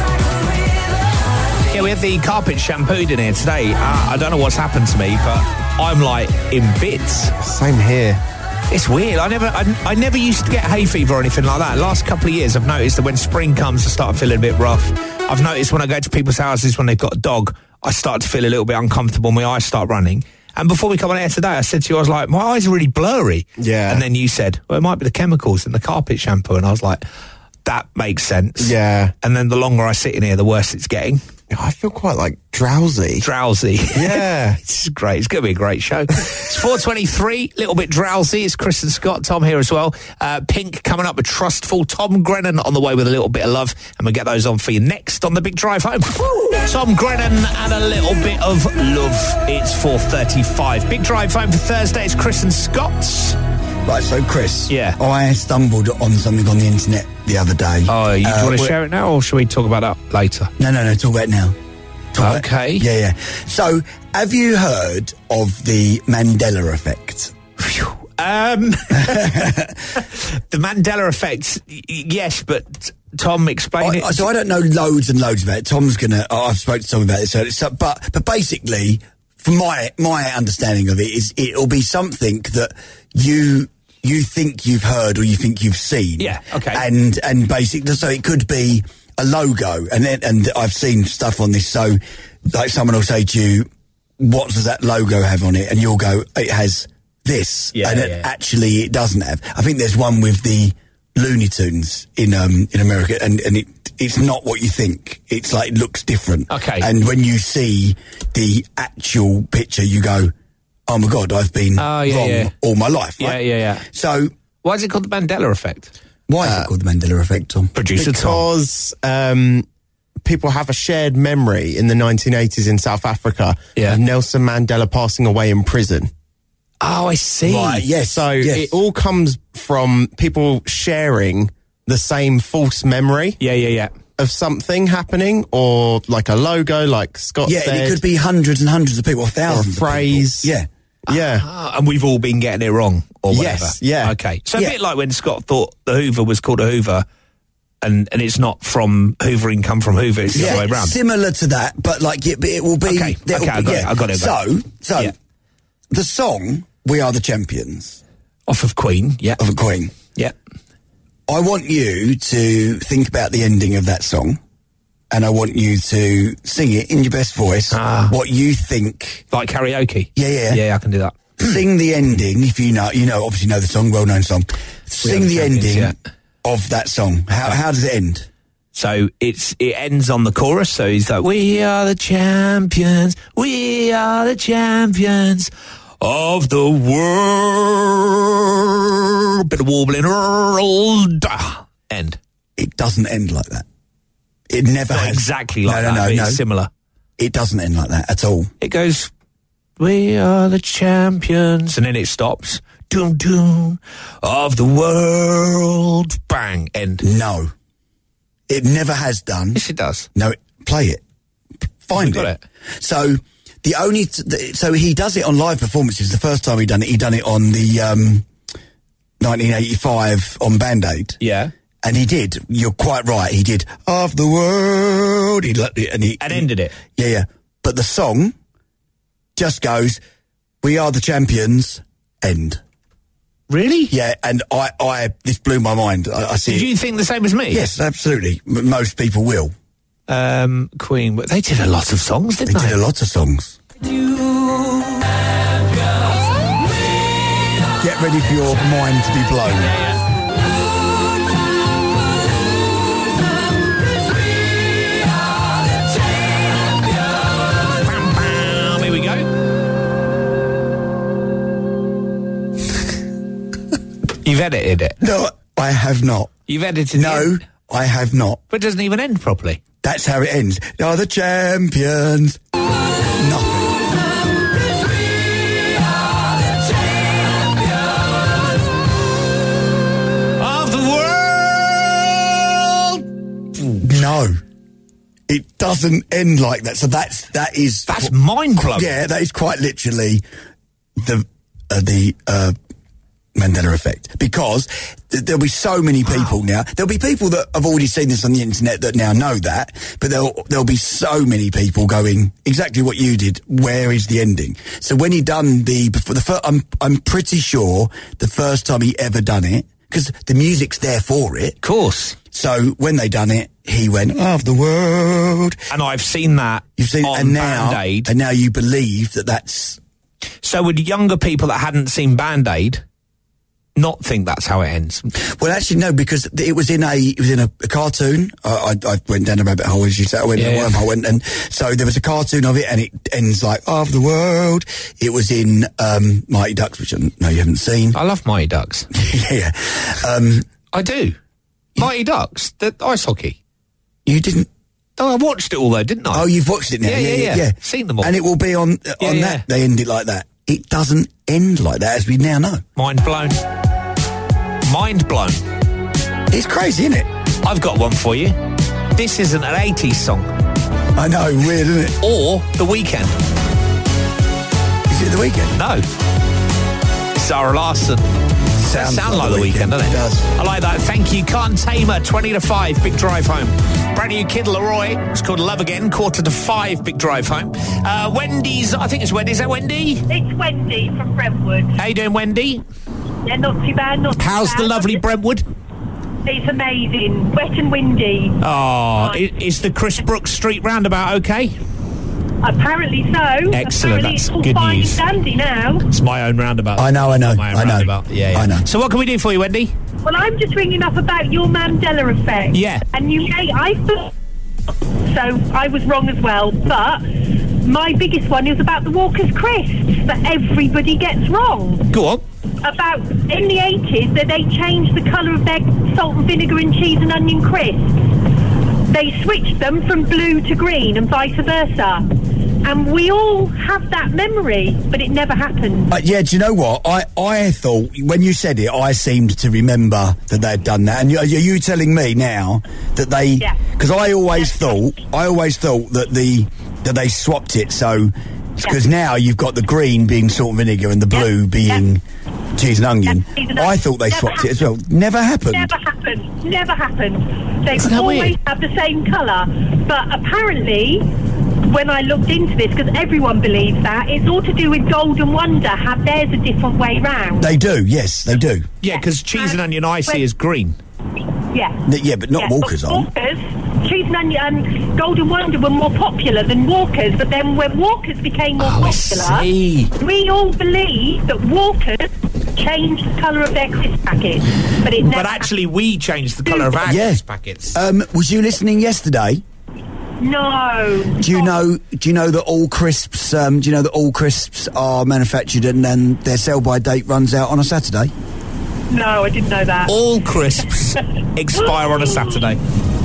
Yeah, we have the carpet shampooed in here today. Uh, I don't know what's happened to me, but I'm like in bits. Same here. It's weird. I never, I, I never used to get hay fever or anything like that. Last couple of years, I've noticed that when spring comes, I start feeling a bit rough. I've noticed when I go to people's houses when they've got a dog, I start to feel a little bit uncomfortable. My eyes start running. And before we come on air today, I said to you, I was like, my eyes are really blurry. Yeah. And then you said, well, it might be the chemicals in the carpet shampoo. And I was like, that makes sense. Yeah. And then the longer I sit in here, the worse it's getting. I feel quite like drowsy. Drowsy. Yeah. It's great. It's going to be a great show. It's four twenty-three, a little bit drowsy. It's Chris and Scott, Tom here as well. Uh, Pink coming up with Trustful. Tom Grennan on the way with a little bit of love. And we'll get those on for you next on the Big Drive Home. Tom Grennan and a little bit of love. It's four thirty-five. Big Drive Home for Thursday. It's Chris and Scott's. Right, so Chris. Yeah. I stumbled on something on the internet the other day. Oh, you Uh, want to wh- share it now or should we talk about that later? No, no, no, talk about it now. Talk about it. Okay. Yeah, yeah. So, have you heard of the Mandela effect? Um, the Mandela effect, y- yes, but Tom, explain I, it. I- so I don't know loads and loads about it. Tom's gonna. oh, I've spoken to Tom about this. So, it's, but but basically, from my my understanding of it is, it'll be something that you you think you've heard or you think you've seen. Yeah, okay. And and basically, so it could be a logo, and then and I've seen stuff on this. So, like someone will say to you, "What does that logo have on it?" And you'll go, "It has this," Yeah, and it, yeah. actually it doesn't have. I think there's one with the Looney Tunes in um in America, and and it it's not what you think. It's like it looks different. Okay. And when you see the actual picture, you go, "Oh my God, I've been Oh, yeah, wrong yeah. all my life." Yeah, Right? yeah, yeah. So Why is it called the Mandela Effect? why is it called the Mandela Effect, Tom? Producer Tom. Because um, people have a shared memory in the nineteen eighties in South Africa Yeah. of Nelson Mandela passing away in prison. Oh, I see. Right, yes. So yes. it all comes from people sharing the same false memory Yeah, yeah, yeah. of something happening, or like a logo, like Scott yeah, said. and it could be hundreds and hundreds of people, or thousands phrase. of people. Yeah. Yeah. Ah, and we've all been getting it wrong, or whatever. Yes, yeah. Okay. So Yeah. a bit like when Scott thought the Hoover was called a Hoover, and, and it's not from Hoovering come from Hoover, it's the other way around. similar to that, but like it, it will be. Okay, there will okay, I be- got yeah. it, I got it, I got So, so Yeah. the song "We Are the Champions" Off of Queen, yeah. of a Queen. Yeah. I want you to think about the ending of that song, and I want you to sing it in your best voice. Ah. What you think? Like karaoke. Yeah, yeah. Yeah, I can do that. Sing the ending if you know. You know, obviously know the song, well-known song. Sing the the, Champions, ending yeah. of that song. How how does it end? So it's it ends on the chorus. So he's like, "We are the champions. We are the champions of the world." Bit of warbling. End. It doesn't end like that. It never Not has. exactly like no, that, no, but no, no. it's similar. It doesn't end like that at all. It goes, "We are the champions," and then it stops. Doom doom of the world. Bang. End. No, it never has done. Yes, it does. No, play it. Find You got it. So the only t- the, so he does it on live performances. The first time he done it, he done it on the um, nineteen eighty-five on Band Aid. Yeah. And he did. You're quite right. He did of the world. He let it, and he And ended it. Yeah, yeah. But the song just goes, "We are the champions." End. Really? Yeah, and I, I this blew my mind. I, I see. Did it. you think the same as me? Yes, absolutely. M- most people will. Um, Queen, but they did a lot of songs, They didn't they? did a lot of songs. Get ready for your mind to be blown. Bam, bam, here we go. You've edited it. No, I have not. You've edited No, it. I have not. But it doesn't even end properly. That's how it ends. They are the champions. Nothing. Of the world! No. It doesn't end like that. So that's that is That's mind-blowing. Yeah, that is quite literally the uh, the uh, Mandela effect, because th- there'll be so many people now. There'll be people that have already seen this on the internet that now know that, but there'll there'll be so many people going exactly what you did. Where is the ending? So when he done the before the first, I'm I'm pretty sure the first time he ever done it, because the music's there for it. Of course. So when they done it, he went of the world. And I've seen that You've seen, on and now, Band-Aid. and now you believe that that's. So would younger people that hadn't seen Band-Aid not think that's how it ends? Well, actually, no, because it was in a it was in a, a cartoon. I, I, I went down a rabbit hole, as you said. I went Yeah, down a yeah. wormhole, and, and so there was a cartoon of it, and it ends like of the world. It was in um, Mighty Ducks, which I know you haven't seen. I love Mighty Ducks. yeah, um, I do. Mighty Ducks, the ice hockey. you didn't. Oh, I watched it all though, didn't I? Oh, you've watched it now. Yeah, yeah, yeah. Seen them all. and it will be on uh, Yeah, on yeah. that. They end it like that. It doesn't end like that, as we now know. Mind blown. Mind blown. It's crazy, isn't it? I've got one for you. This isn't an eighties song. I know, weird, isn't it? Or The Weeknd. Is it The Weeknd? No. Sarah Larson. Sounds Sound like The Weeknd, doesn't it? It does. I like that. Thank you. Can't Tamer, twenty to five, Big Drive Home. Brand new Kid Leroy. It's called Love Again, quarter to five, Big Drive Home. Uh, Wendy's, I think it's Wendy. Is that Wendy? It's Wendy from Brentwood. How you doing, Wendy? Yeah, not too bad, not too How's bad. the lovely Brentwood? It's amazing. Wet and windy. Oh, i- is the Chris Brooks Street roundabout okay? Apparently so. Excellent, Apparently that's it's all good fine news. and dandy now. It's my own roundabout. I know, I know, My own I know. roundabout. Yeah, yeah. I know. So what can we do for you, Wendy? Well, I'm just ringing up about your Mandela effect. Yeah. And you, I thought so. I was wrong as well. But my biggest one is about the Walker's crisps that everybody gets wrong. Go on. About in the eighties that they changed the colour of their salt and vinegar and cheese and onion crisps. They switched them from blue to green and vice versa. And we all have that memory, but it never happened. Uh, yeah, do you know what? I, I thought, when you said it, I seemed to remember that they'd done that. And you, are you telling me now that they... Yeah. Because I always Yes. thought, I always thought that the that they swapped it, so... Because now you've got the green being salt and vinegar and the blue Yep. being cheese and onion. Yep, cheese and I onion. thought they Never swapped it as happened. well. Never happened. Never happened. Never happened. They Isn't that always weird? have the same colour. But apparently, when I looked into this, because everyone believes that, it's all to do with Golden Wonder have theirs a different way round. They do, yes, they do. Yeah, because cheese and onion icy is green. Yeah. N- Yeah, but not Yeah, Walkers but on. Walkers, cheese and onion, um, Golden Wonder were more popular than Walkers, but then when Walkers became more Oh, I popular, see. we all believe that Walkers changed the colour of their crisp packets, but it never But actually, we changed the colour of our Yeah. crisp packets. Um, was you listening yesterday? happened. No. Do you know? Do you know that all crisps? Um, do you know that all crisps are manufactured and then their sell-by date runs out on a Saturday? No, I didn't know that. All crisps expire on a Saturday.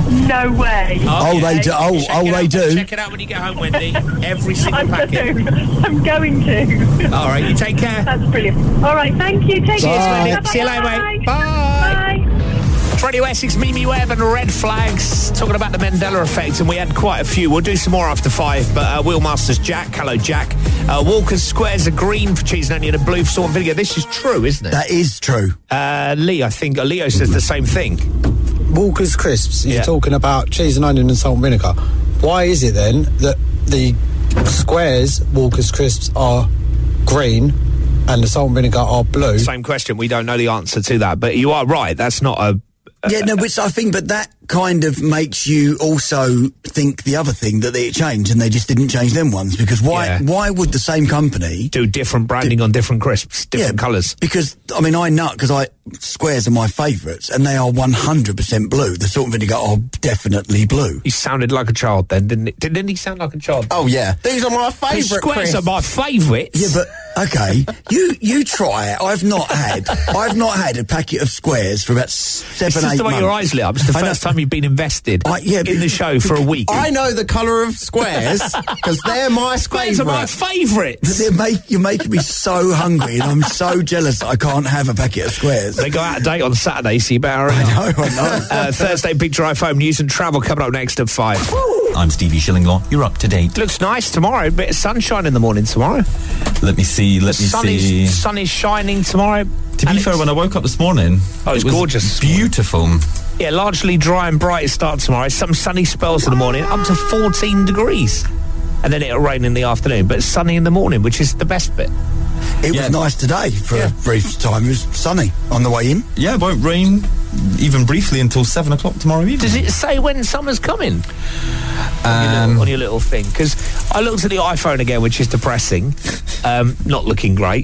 No way. Oh, they do. Oh, Check oh, it they out- do. Check it out when you get home, Wendy. Every single I'm packet. going to. I'm going to. All right, you take care. That's brilliant. All right, thank you. Take Cheers, care. Wendy. Bye-bye. See you later, mate. Bye. Bye. It's Radio Essex, Mimi Webb and Red Flags, talking about the Mandela effect, and we had quite a few. We'll do some more after five, but uh, Wheelmaster's Jack. Hello, Jack. Uh, Walker's squares are green for cheese and onion and blue for salt and vinegar. This is true, isn't it? That is true. Uh, Lee, I think, uh, Leo says the same thing. Walker's crisps, you're Yeah. talking about cheese and onion and salt and vinegar. Why is it then that the squares Walker's crisps are green and the salt and vinegar are blue? Same question. We don't know the answer to that, but you are right. That's not a... Yeah, no, which I think, but that kind of makes you also think the other thing that they changed and they just didn't change them ones because why? Yeah. Why would the same company do different branding on different crisps, different colours? Because I mean, I know because I squares are my favourites and they are one hundred percent blue. The salt and vinegar are definitely blue. He sounded like a child then, didn't he? Didn't he sound like a child? Oh yeah, these are my The favourite squares crisps. are my favourites. Yeah, but okay, you you try it. I've not had I've not had a packet of squares for about seven, It's just eight the way months. your eyes lit up. It's the I know. first time you've been invested I- yeah, in the show for a week. I know the colour of squares because they're my Squares are my favourite. favourites. They're make, you're making me so hungry, and I'm so jealous that I can't have a packet of squares. They go out of date on Saturday, so you better hurry I up. know, I know. Uh, Thursday, Big Drive Home news and travel coming up next at five. I'm Stevie Shillinglaw. You're up to date. Looks nice tomorrow. A bit of sunshine in the morning tomorrow. Let me see. Let me sun see. is sun is shining tomorrow. To be fair, when I woke up this morning, Oh, it's it was gorgeous. beautiful. Yeah, largely dry and bright start tomorrow. Some sunny spells in the morning, up to fourteen degrees. And then it'll rain in the afternoon, but it's sunny in the morning, which is the best bit. It Yeah. was nice today for Yeah. a brief time. It was sunny on the way in. Yeah, it won't rain even briefly until seven o'clock tomorrow evening. Does it say when summer's coming? on, your Um, little, on your little thing? Because I looked at the iPhone again, which is depressing. Um, not looking great.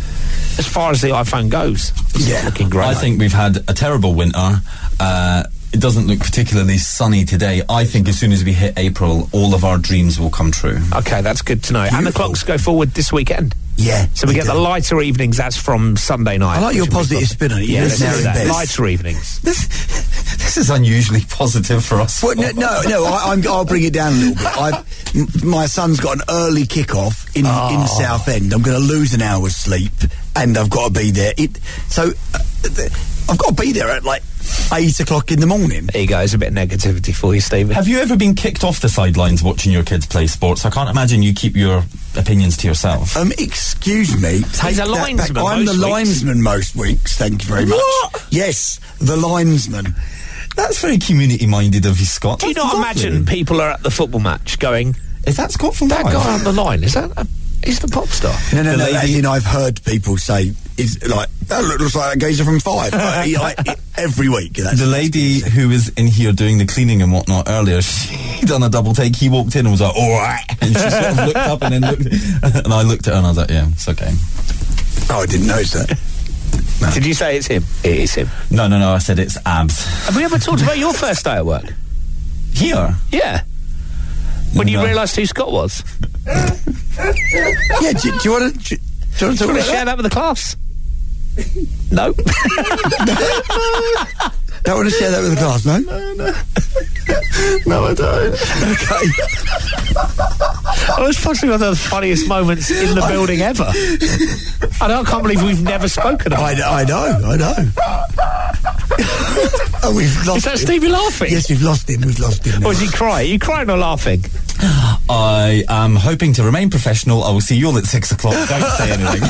As far as the iPhone goes, it's Yeah. not looking great. I think we've had a terrible winter. Uh, it doesn't look particularly sunny today. I think as soon as we hit April, all of our dreams will come true. Okay, that's good to know. And the Beautiful. clocks go forward this weekend. Yeah. So we they get the do. lighter evenings. That's from Sunday night. I like your which will be positive good. spin on it. You Yeah, listen let's do to that. this. Lighter evenings. This, this is unusually positive for us. Well, no, no, no I, I'm, I'll bring it down a little bit. I've, m- my son's got an early kick-off in, in Southend. I'm going to lose an hour's sleep, and I've got to be there. It, so uh, th- I've got to be there at like eight o'clock in the morning. There you go. There's a bit of negativity for you, Stephen. Have you ever been kicked off the sidelines watching your kids play sports? I can't imagine you keep your opinions to yourself. Um, excuse me. He's a Take that linesman back. I'm most the weeks. linesman most weeks. Thank you very much. What? Yes, the linesman. That's very community-minded of you, Scott. Do you That's not lovely. imagine people are at the football match going, Is that Scott from that Five? guy on the line, is that a He's the pop star. No, no, The no. lady- As in, I've heard people say, "Is like that looks like a geezer from Five." Like, he- like, it- every week. That's, The lady who was in here doing the cleaning and whatnot earlier, she done a double take. He walked in and was like, all right. And she sort of looked up and then looked. And I looked at her and I was like, yeah, it's okay. Oh, I didn't notice that. No. Did you say it's him? It is him. No, no, no. I said it's abs. Have we ever talked about your first day at work? Here? Yeah. When you No. realised who Scott was? Yeah, do, do you want to? Do, do you want to talk Do you want to about share that? that with the class? No. Don't want to share that with the class, no? No, no. No, I don't. Okay. I was possibly one of the funniest moments in the building ever. I, don't, I can't believe we've never spoken about it. I, I know, I know. Oh, we've lost Is that him. Stevie laughing? Yes, we've lost him. We've lost him. Or is he crying? Are you crying or laughing? I am hoping to remain professional. I will see you all at six o'clock. Don't say anything.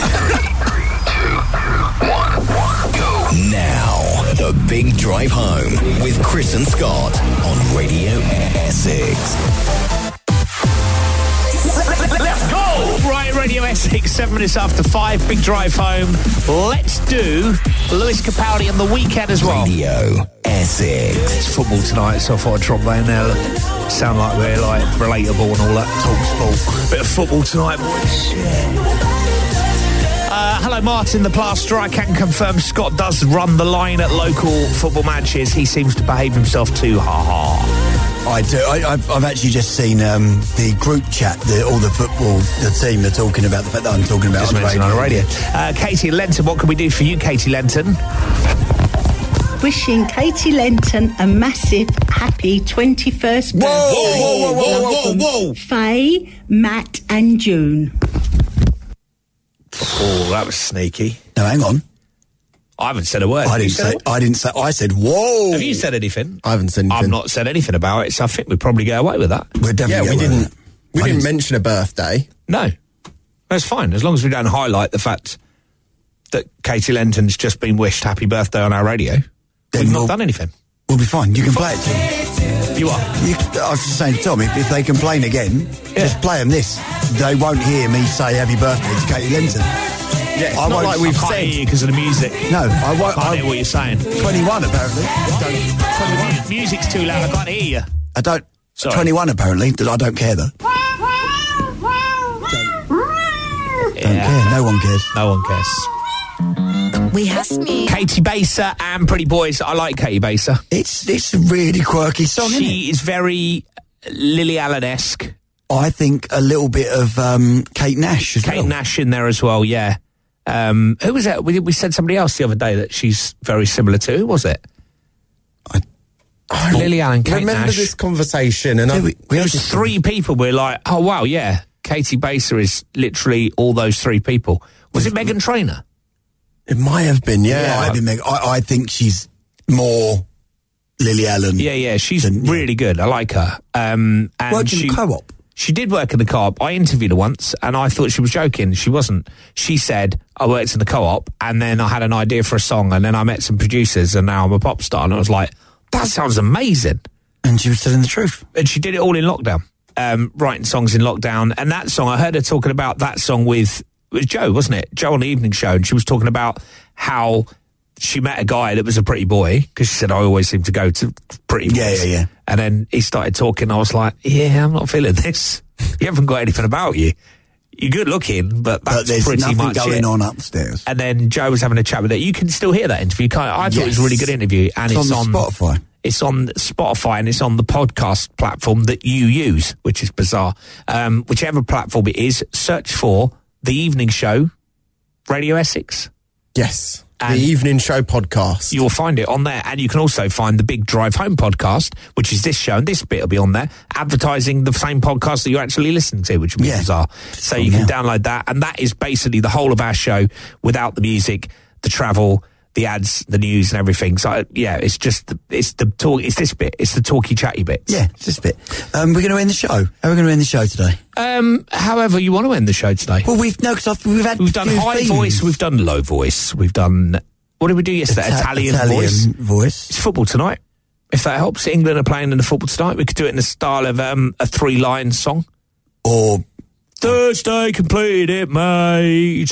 Now, The Big Drive Home with Chris and Scott on Radio Essex. Let's go! Right, Radio Essex, seven minutes after five, big drive home. Let's do Lewis Capaldi on the weekend as well. Radio Essex. It's football tonight, so I thought I'd drop that in there. Sound like we're like relatable and all that talk sport. Bit of football tonight, boys. Uh, hello, Martin, the plasterer. I can confirm Scott does run the line at local football matches. He seems to behave himself too. Ha ha. I do. I, I've, I've actually just seen um, the group chat, the, all the football, the team are talking about the fact that I'm talking about Just on the mentioned radio. on the radio. Uh, Katie Lenton, what can we do for you, Katie Lenton? Wishing Katie Lenton a massive, happy twenty-first birthday. Whoa, whoa, whoa, whoa, Love whoa, them, whoa. Faye, Matt and June. Oh, that was sneaky. No, hang on. I haven't said a word. I Have you didn't said say. a word? I didn't say. I said, "Whoa." Have you said anything? I haven't said anything. I've not said anything about it, so I think we'd probably get away with that. We're definitely. Yeah, we getting away didn't. with We I didn't didn't- mention a birthday. No. That's fine, as long as we don't highlight the fact that Katie Lenton's just been wished happy birthday on our radio. Then We've we'll- not done anything. We'll be fine. You can play it to them. You are. You, I was just saying to Tom, if, if they complain again, just play them this. They won't hear me say happy birthday to Katie Lenton. Yeah, it's I not won't- like I we've can't said. hear you because of the music. No, I won't. I can't hear I, what you're saying. twenty-one apparently. Don't, twenty-one. Music's too loud, I can't hear you. I don't. Sorry. twenty-one apparently. I don't care though. Don't care. No one cares. No one cares. We have me. Katie Baser and Pretty Boys. I like Katie Baser. It's it's a really quirky song, isn't it? She is very Lily Allen-esque. I think a little bit of um, Kate Nash as Kate well. Nash in there as well, yeah. Um, who was that? We, we said somebody else the other day that she's very similar to. Who was it? I- Oh, Lily Allen, Kate Remember Nash. this conversation, and Yeah, I, we, we Those just- three people were like, oh, wow, yeah. Katie Baser is literally all those three people. Was it Meghan Trainor? it might have been, yeah. Yeah, I, Meg- I, I think she's more Lily Allen. Yeah, yeah, she's Then, yeah. really good. I like her. Um, and Worked in she, the co-op. She did work in the co-op. I interviewed her once, and I thought she was joking. She wasn't. She said, I worked in the co-op, and then I had an idea for a song, and then I met some producers, and now I'm a pop star. And I was like, that sounds amazing. And she was telling the truth. And she did it all in lockdown, um, writing songs in lockdown. And that song, I heard her talking about that song with, with Joe, wasn't it? Joe on the evening show. And she was talking about how she met a guy that was a pretty boy, because she said, I always seem to go to pretty boys. Yeah, yeah, yeah. And then he started talking. I was like, yeah, I'm not feeling this. You haven't got anything about you. You're good looking, but that's But there's pretty nothing much going it. on upstairs. And then Joe was having a chat with her. You can still hear that interview. Can't you? I thought it was a really good interview. And It's it's, on Spotify. It's on Spotify and it's on the podcast platform that you use, which is bizarre. Um, whichever platform it is, search for The Evening Show, Radio Essex. Yes. And the Evening Show podcast. You'll find it on there. And you can also find the Big Drive Home podcast, which is this show. And this bit will be on there, advertising the same podcast that you're actually listening to, which would be Yeah. bizarre. So on you can now. download that. And that is basically the whole of our show without the music, the travel, the ads, the news and everything. So, yeah, it's just, the, it's the talk, it's this bit. It's the talky chatty bits. Yeah, it's this bit. Um, we're going to end the show. How are we going to end the show today? Um, however you want to end the show today. Well, we've no, because we've had We've done few high themes. voice, we've done low voice, we've done, what did we do yesterday? Ita- Italian, Italian voice. voice. It's football tonight. If that helps, England are playing in the football tonight. We could do it in the style of um, a three-line song. Or Thursday completed, mate.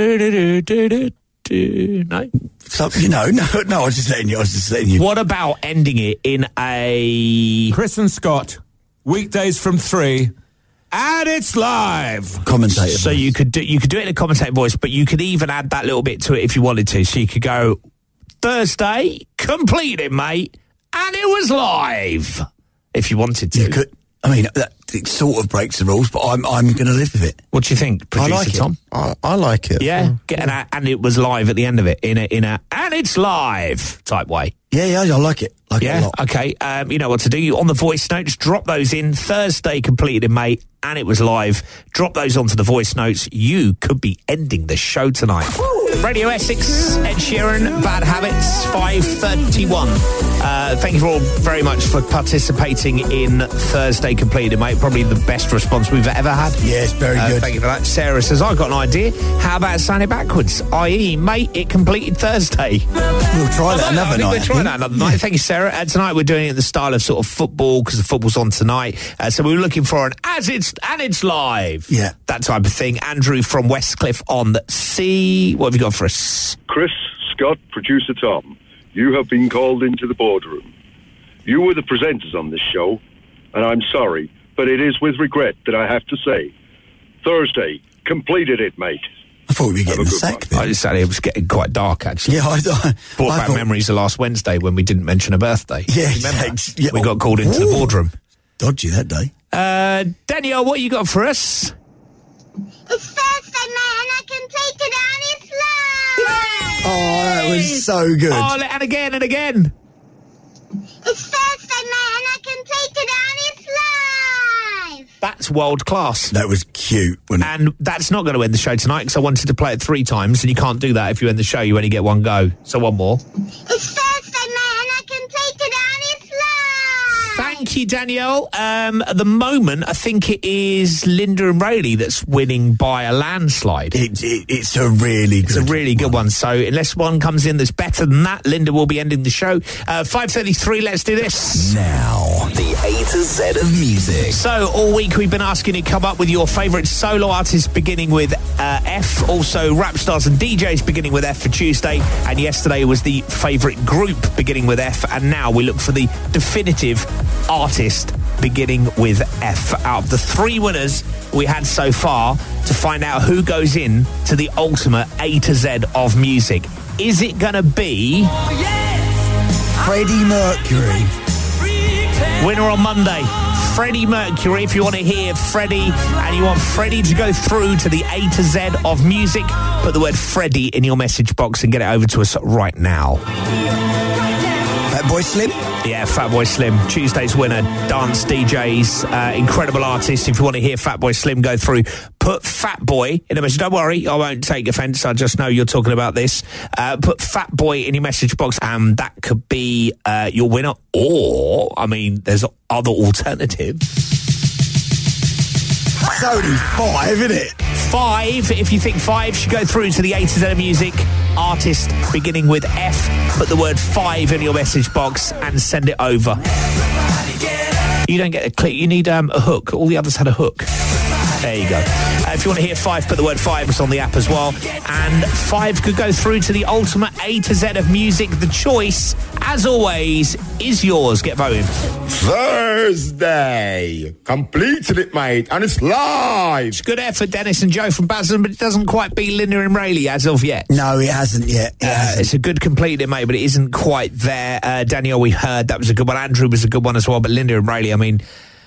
No? So, you know, no, no, I was just letting you, I was just letting you. What about ending it in a... Chris and Scott, weekdays from three, and it's live. Commentator So voice. you could do, you could do it in a commentator voice, but you could even add that little bit to it if you wanted to. So you could go, Thursday, completed, mate, and it was live. If you wanted to. You could, I mean, that it sort of breaks the rules, but I'm I'm going to live with it. What do you think, I producer like Tom? it. I, I like it. Yeah, get an a, and it was live at the end of it in a in a and it's live type way. Yeah, yeah, I like it. Like it a Yeah, lot. okay. Um, you know what to do. You on the voice notes, drop those in. Thursday completed in May, and it was live. Drop those onto the voice notes. You could be ending the show tonight. Radio Essex, Ed Sheeran, Bad Habits, five thirty-one. Uh, thank you all very much for participating in Thursday completed, mate. Probably the best response we've ever had. Yes, very Uh, good. Thank you for that. Sarah says, I've got an idea. How about saying it backwards? that is, mate, it completed Thursday. We'll try that I another think night. we'll try that another night. Thank you, Sarah. Uh, tonight we're doing it in the style of sort of football because the football's on tonight. Uh, so we were looking for an as it's and it's live. Yeah. That type of thing. Andrew from Westcliff on C. What have you got for us? Chris, Scott, producer Tom, you have been called into the boardroom. You were the presenters on this show, and I'm sorry, but it is with regret that I have to say, Thursday completed it, mate. I thought we'd be getting the good sack I then. just said it was getting quite dark, actually. Yeah, I, I, Brought I back thought, memories of last Wednesday when we didn't mention a birthday. Yeah, Remember? exact- yeah. We got called into the Ooh. boardroom. Dodgy that day. Uh, Danielle, what you got for us? It's Thursday, mate, and I can take it on its live. Oh, that was so good. Oh, and again and again. It's Thursday, mate, and I can take it on its live. That's world class. That was cute. Wasn't it? And that's not going to end the show tonight because I wanted to play it three times, and you can't do that if you end the show. You only get one go. So one more. It's Thursday, mate, and I can take it on its live. Thank you, Danielle. Um, at the moment, I think it is Linda and Rayleigh that's winning by a landslide. It, it, it's a really good It's a really good one. So unless one comes in that's better than that, Linda will be ending the show. Uh, five thirty-three, let's do this. Now, the A to Z of music. So all week we've been asking you to come up with your favourite solo artists beginning with uh, F, also rap stars and D Js beginning with F for Tuesday, and yesterday was the favourite group beginning with F, and now we look for the definitive artist beginning with F. Out of the three winners we had so far, to find out who goes in to the ultimate A to Z of music. Is it going to be Freddie Mercury. winner on Monday? Freddie Mercury. If you want to hear Freddie and you want Freddie to go through to the A to Z of music, put the word Freddie in your message box and get it over to us right now. Fatboy Slim. Yeah, Fatboy Slim, Tuesday's winner, dance D Js, uh, incredible artist. If you want to hear Fatboy Slim go through, put Fatboy in a message. Don't worry, I won't take offence. I just know you're talking about this. Uh, put Fatboy in your message box, and that could be uh, your winner. Or, I mean, there's other alternatives. It's only five, isn't it? Five, if you think five should go through to the A to Z of music, artist beginning with F, put the word five in your message box and send it over. You don't get a click, you need um, a hook. All the others had a hook. There you go. Uh, if you want to hear five, put the word five. It's on the app as well. And five could go through to the ultimate A to Z of music. The choice, as always, is yours. Get voting. Thursday. Completed it, mate. And it's live. It's good effort, Dennis and Joe from Basildon, but it doesn't quite beat Linda and Rayleigh as of yet. No, it hasn't yet. It Uh, hasn't. it's a good completed, mate, but it isn't quite there. Uh, Danielle, we heard that was a good one. Andrew was a good one as well. But Linda and Rayleigh, I mean,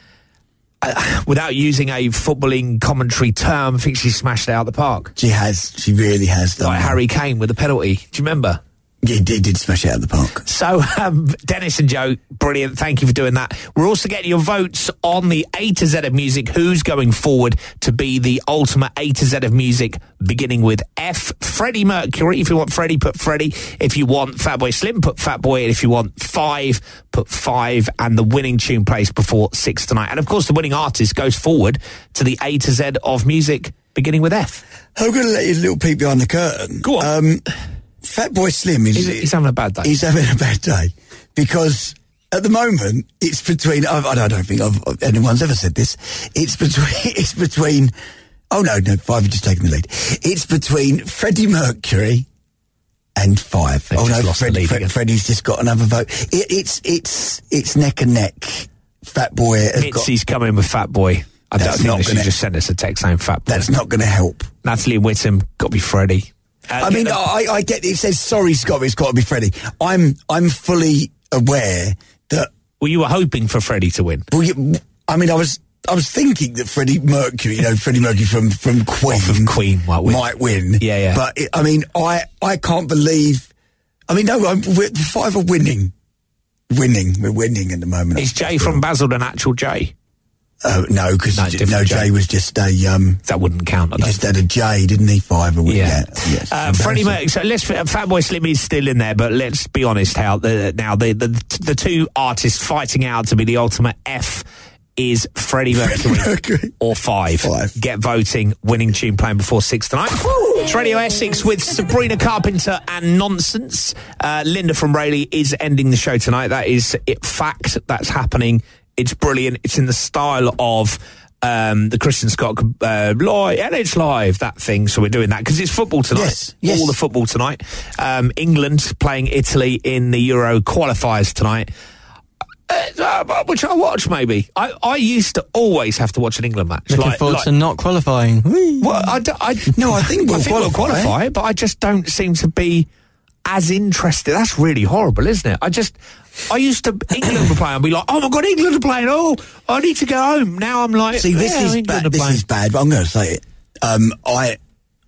uh, without using a footballing commentary term, I think she smashed it out of the park. She has. She really has done. Like that. Harry Kane with the penalty. Do you remember? Yeah, he did, did smash it out of the park. So, um, Dennis and Joe, brilliant. Thank you for doing that. We're also getting your votes on the A to Z of music. Who's going forward to be the ultimate A to Z of music, beginning with F? Freddie Mercury. If you want Freddie, put Freddie. If you want Fatboy Slim, put Fatboy. And if you want five, put five. And the winning tune plays before six tonight. And of course, the winning artist goes forward to the A to Z of music, beginning with F. I'm going to let you a little peek behind the curtain. Go on. Um, Fatboy Slim is... He's, he's having a bad day. He's having a bad day because at the moment it's between. I, I don't think I've, anyone's ever said this. It's between. It's between Oh, no, no, Five have just taken the lead. It's between Freddie Mercury and Five. They've oh, just no, lost the Fred, lead Fred, again. Freddie's just got another vote. It, it's it's it's neck and neck. Fat Boy has got... Mitzi's coming with Fat Boy. I don't That's think not they should gonna- just send us a text saying Fat Boy. That's not going to help. Natalie Whittam, got to be Freddie. Uh, I mean, uh, I, I get it. It says, sorry, Scott, it's got to be Freddie. I'm I'm fully aware that... Well, you were hoping for Freddie to win. Well, you, I mean, I was I was thinking that Freddie Mercury, you know, Freddie Mercury from, from Queen... From Queen might win. Might win. Yeah, yeah. But, it, I mean, I, I can't believe... I mean, no, I'm, we're, Five are winning. Winning. We're winning at the moment. Is Jay from Basel an actual Jay? Uh, no, because No, no, different Jay Jay. was just a... Um, That wouldn't count. I he don't just had a J, didn't he? Five a win. Yeah. Yes. Uh, Freddie Mercury. So let's. Uh, Fatboy Slim is still in there, but let's be honest. How the now the, the the two artists fighting out to be the ultimate F is Freddie Mercury, Mercury. or Five. Five. Get voting. Winning tune playing before six tonight. It's Radio Essex with Sabrina Carpenter and Nonsense. Uh, Linda from Rayleigh is ending the show tonight. That is it. Fact. That's happening. It's brilliant. It's in the style of. Um, the Christian Scott uh, live, and it's live, that thing. So we're doing that because it's football tonight. Yes, yes. All the football tonight. Um, England playing Italy in the Euro qualifiers tonight, uh, which I watch maybe. I, I used to always have to watch an England match. Looking like, forward like, to not qualifying. Whee! well, I, do- I, No, I think we'll I think we'll qualify. qualify, but I just don't seem to be as interested. That's really horrible, isn't it? I just, I used to, England were playing, I'd be like, oh my God, England are playing, oh, I need to go home. Now I'm like, See, this yeah, is England bad. are This playing. is bad, but I'm going to say it. Um, I,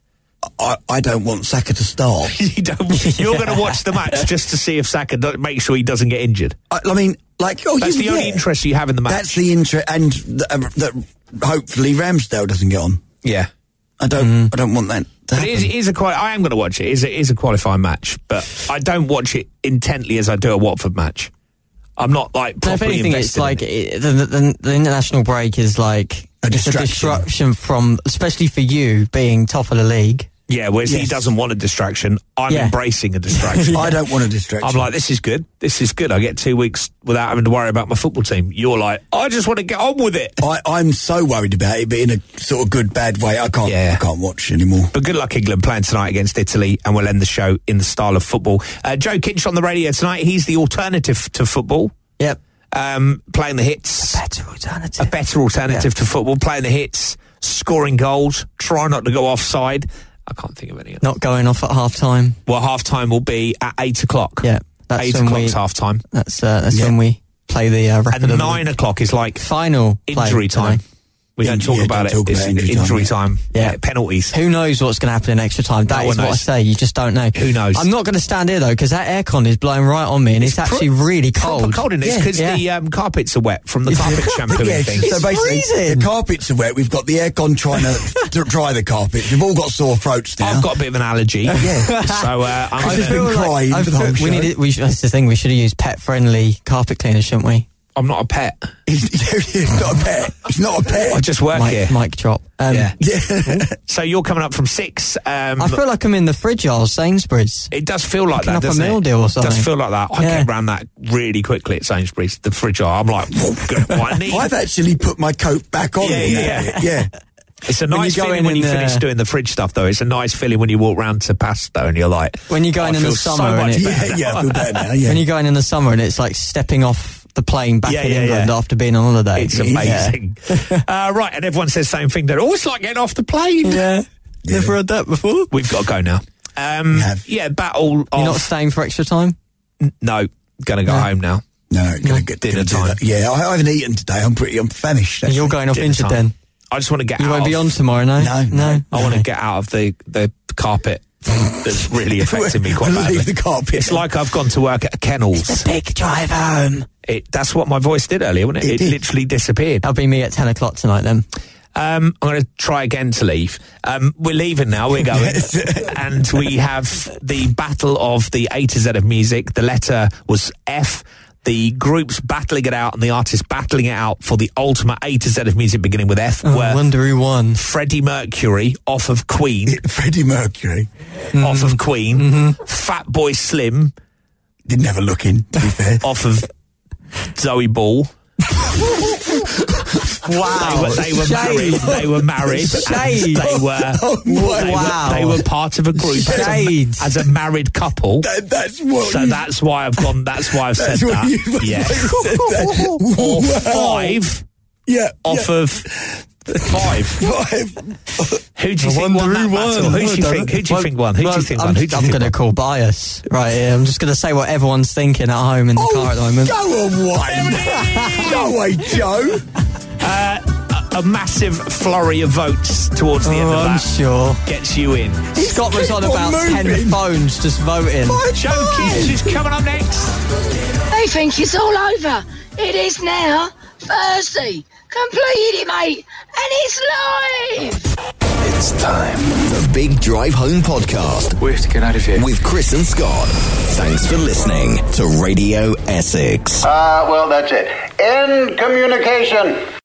I, I don't want Saka to start. you don't, you're going to watch the match just to see if Saka do, make sure he doesn't get injured. I, I mean, like, oh, That's you, the only yeah. interest you have in the match. That's the interest, and th- uh, that hopefully Ramsdale doesn't get on. yeah. I don't. I don't want that to But it is, happen. it is a quali- I am going to watch it. It is, a, it is a qualifying match, but I don't watch it intently as I do a Watford match. I'm not like No, if properly anything, invested it's like in it. it, the, the, the international break is like A it's distraction. a disruption from, especially for you being top of the league. Yeah, whereas he Yes. doesn't want a distraction. I'm Yeah. embracing a distraction. I don't want a distraction. I'm like, this is good. This is good. I get two weeks without having to worry about my football team. You're like, I just want to get on with it. I, I'm so worried about it, but in a sort of good, bad way. I can't. Yeah. I can't watch anymore. But good luck, England, playing tonight against Italy, and we'll end the show in the style of football. Uh, Joe Kinch on the radio tonight. He's the alternative to football. Yep. Um, playing the hits. Better alternative. A better alternative to football. Playing the hits, scoring goals, try not to go offside. I can't think of any. Not going off at half time. Well, half time will be at eight o'clock. Yeah. That's eight when o'clock's we, half time. That's, uh, that's Yeah. when we play the uh, record And of the nine league. o'clock is like Final play injury time. today. We don't talk Yeah, about don't it. talk It's about injury time, injury yeah. time. Yeah. Penalties. Who knows what's going to happen in extra time? That No is one what I knows. say. You just don't know. Who knows? I'm not going to stand here though because that aircon is blowing right on me, and it's, It's pro- actually really Proper cold. cold in it Yeah, because yeah. the um, carpets are wet from the carpet shampooing Yeah, thing. so basically, freezing. the carpets are wet. We've got the aircon trying to, to dry the carpets. We've all got sore throats now. I've got a bit of an allergy. Yeah. So uh, I'm I've gonna, just been feel crying I for the feel- whole we show. needed, we should, that's the thing. We should have used pet-friendly carpet cleaners, shouldn't we? I'm not a pet. It's not a pet. It's not a pet. I just work Mic, here. mic drop. Um, Yeah. Yeah. So you're coming up from six. Um, I feel like I'm in the fridge aisle, Sainsbury's. it does feel like Picking that, up a doesn't meal it? deal or It does something. feel like that. I Yeah. get around that really quickly at Sainsbury's. The fridge aisle. I'm like, whoa, get what I need. I've actually put my coat back on. Yeah, in yeah, that yeah. bit, yeah. It's a When nice you go feeling in when you in, finish uh, doing the fridge stuff, though. It's a nice feeling when you walk round to Pasto and you're like, When you're going I in the feel so summer and much it- better Yeah, now. yeah, I feel better now. Yeah. When you're going in the summer and it's like stepping off the plane back Yeah, in yeah, England yeah. after being on holiday. It's amazing. uh, right, and everyone says the same thing. They're always like getting off the plane. Yeah. Yeah. Never heard that before. We've got to go now. Um, We have. Yeah, battle You're not of... staying for extra time? No, going to go No. home now. No, gonna get Dinner gonna do time. that. Yeah, I, I haven't eaten today. I'm pretty. I'm famished. And you're actually. going off Dinner injured time. then? I just want to get You out won't be of- on tomorrow, no? No, no. I want to get out of the, the carpet that's really affecting me quite We'll badly. leave the carpet. It's like I've gone to work at a kennels. Big drive home. It, that's what my voice did earlier, wasn't it? It It, did. literally disappeared. That'll be me at ten o'clock tonight then. Um, I'm going to try again to leave. Um, we're leaving now. We're going. And we have the battle of the A to Z of music. The letter was F. The groups battling it out and the artists battling it out for the ultimate A to Z of music beginning with F Oh, I were wonder who won. Freddie Mercury off of Queen. Freddie Mercury Off of Queen. Mm-hmm. Fatboy Slim didn't have a look in. To be fair, off of Zoe Ball. Wow. They were, they were married. They were married. Shade. They were. Oh, they, wow. were they were part of a group as a, Shade. as a married couple. That, that's what. So you, that's why I've gone. That's why I've that's said what that. You, Yeah. said that. Or Wow. five Yeah. off yeah. of five. Five. Who do you think won that battle? Who do you think? Who do you think won? Who do you think I'm, won? Who do you I'm think going to won? call bias right here. I'm just going to say what everyone's thinking at home in the Oh, car at the moment. Go away. Go away, Joe. Uh, a, a massive flurry of votes towards the Oh, end of I'm that sure. gets you in. Scott was keep on on about ten moving. phones just voting. Joe Kiss is coming up next. They think it's all over. It is now. Thursday. Completed, mate. And it's live. It's time. The Big Drive Home Podcast. We have to get out of here. With Chris and Scott. Thanks for listening to Radio Essex. Uh, well, that's it. End communication.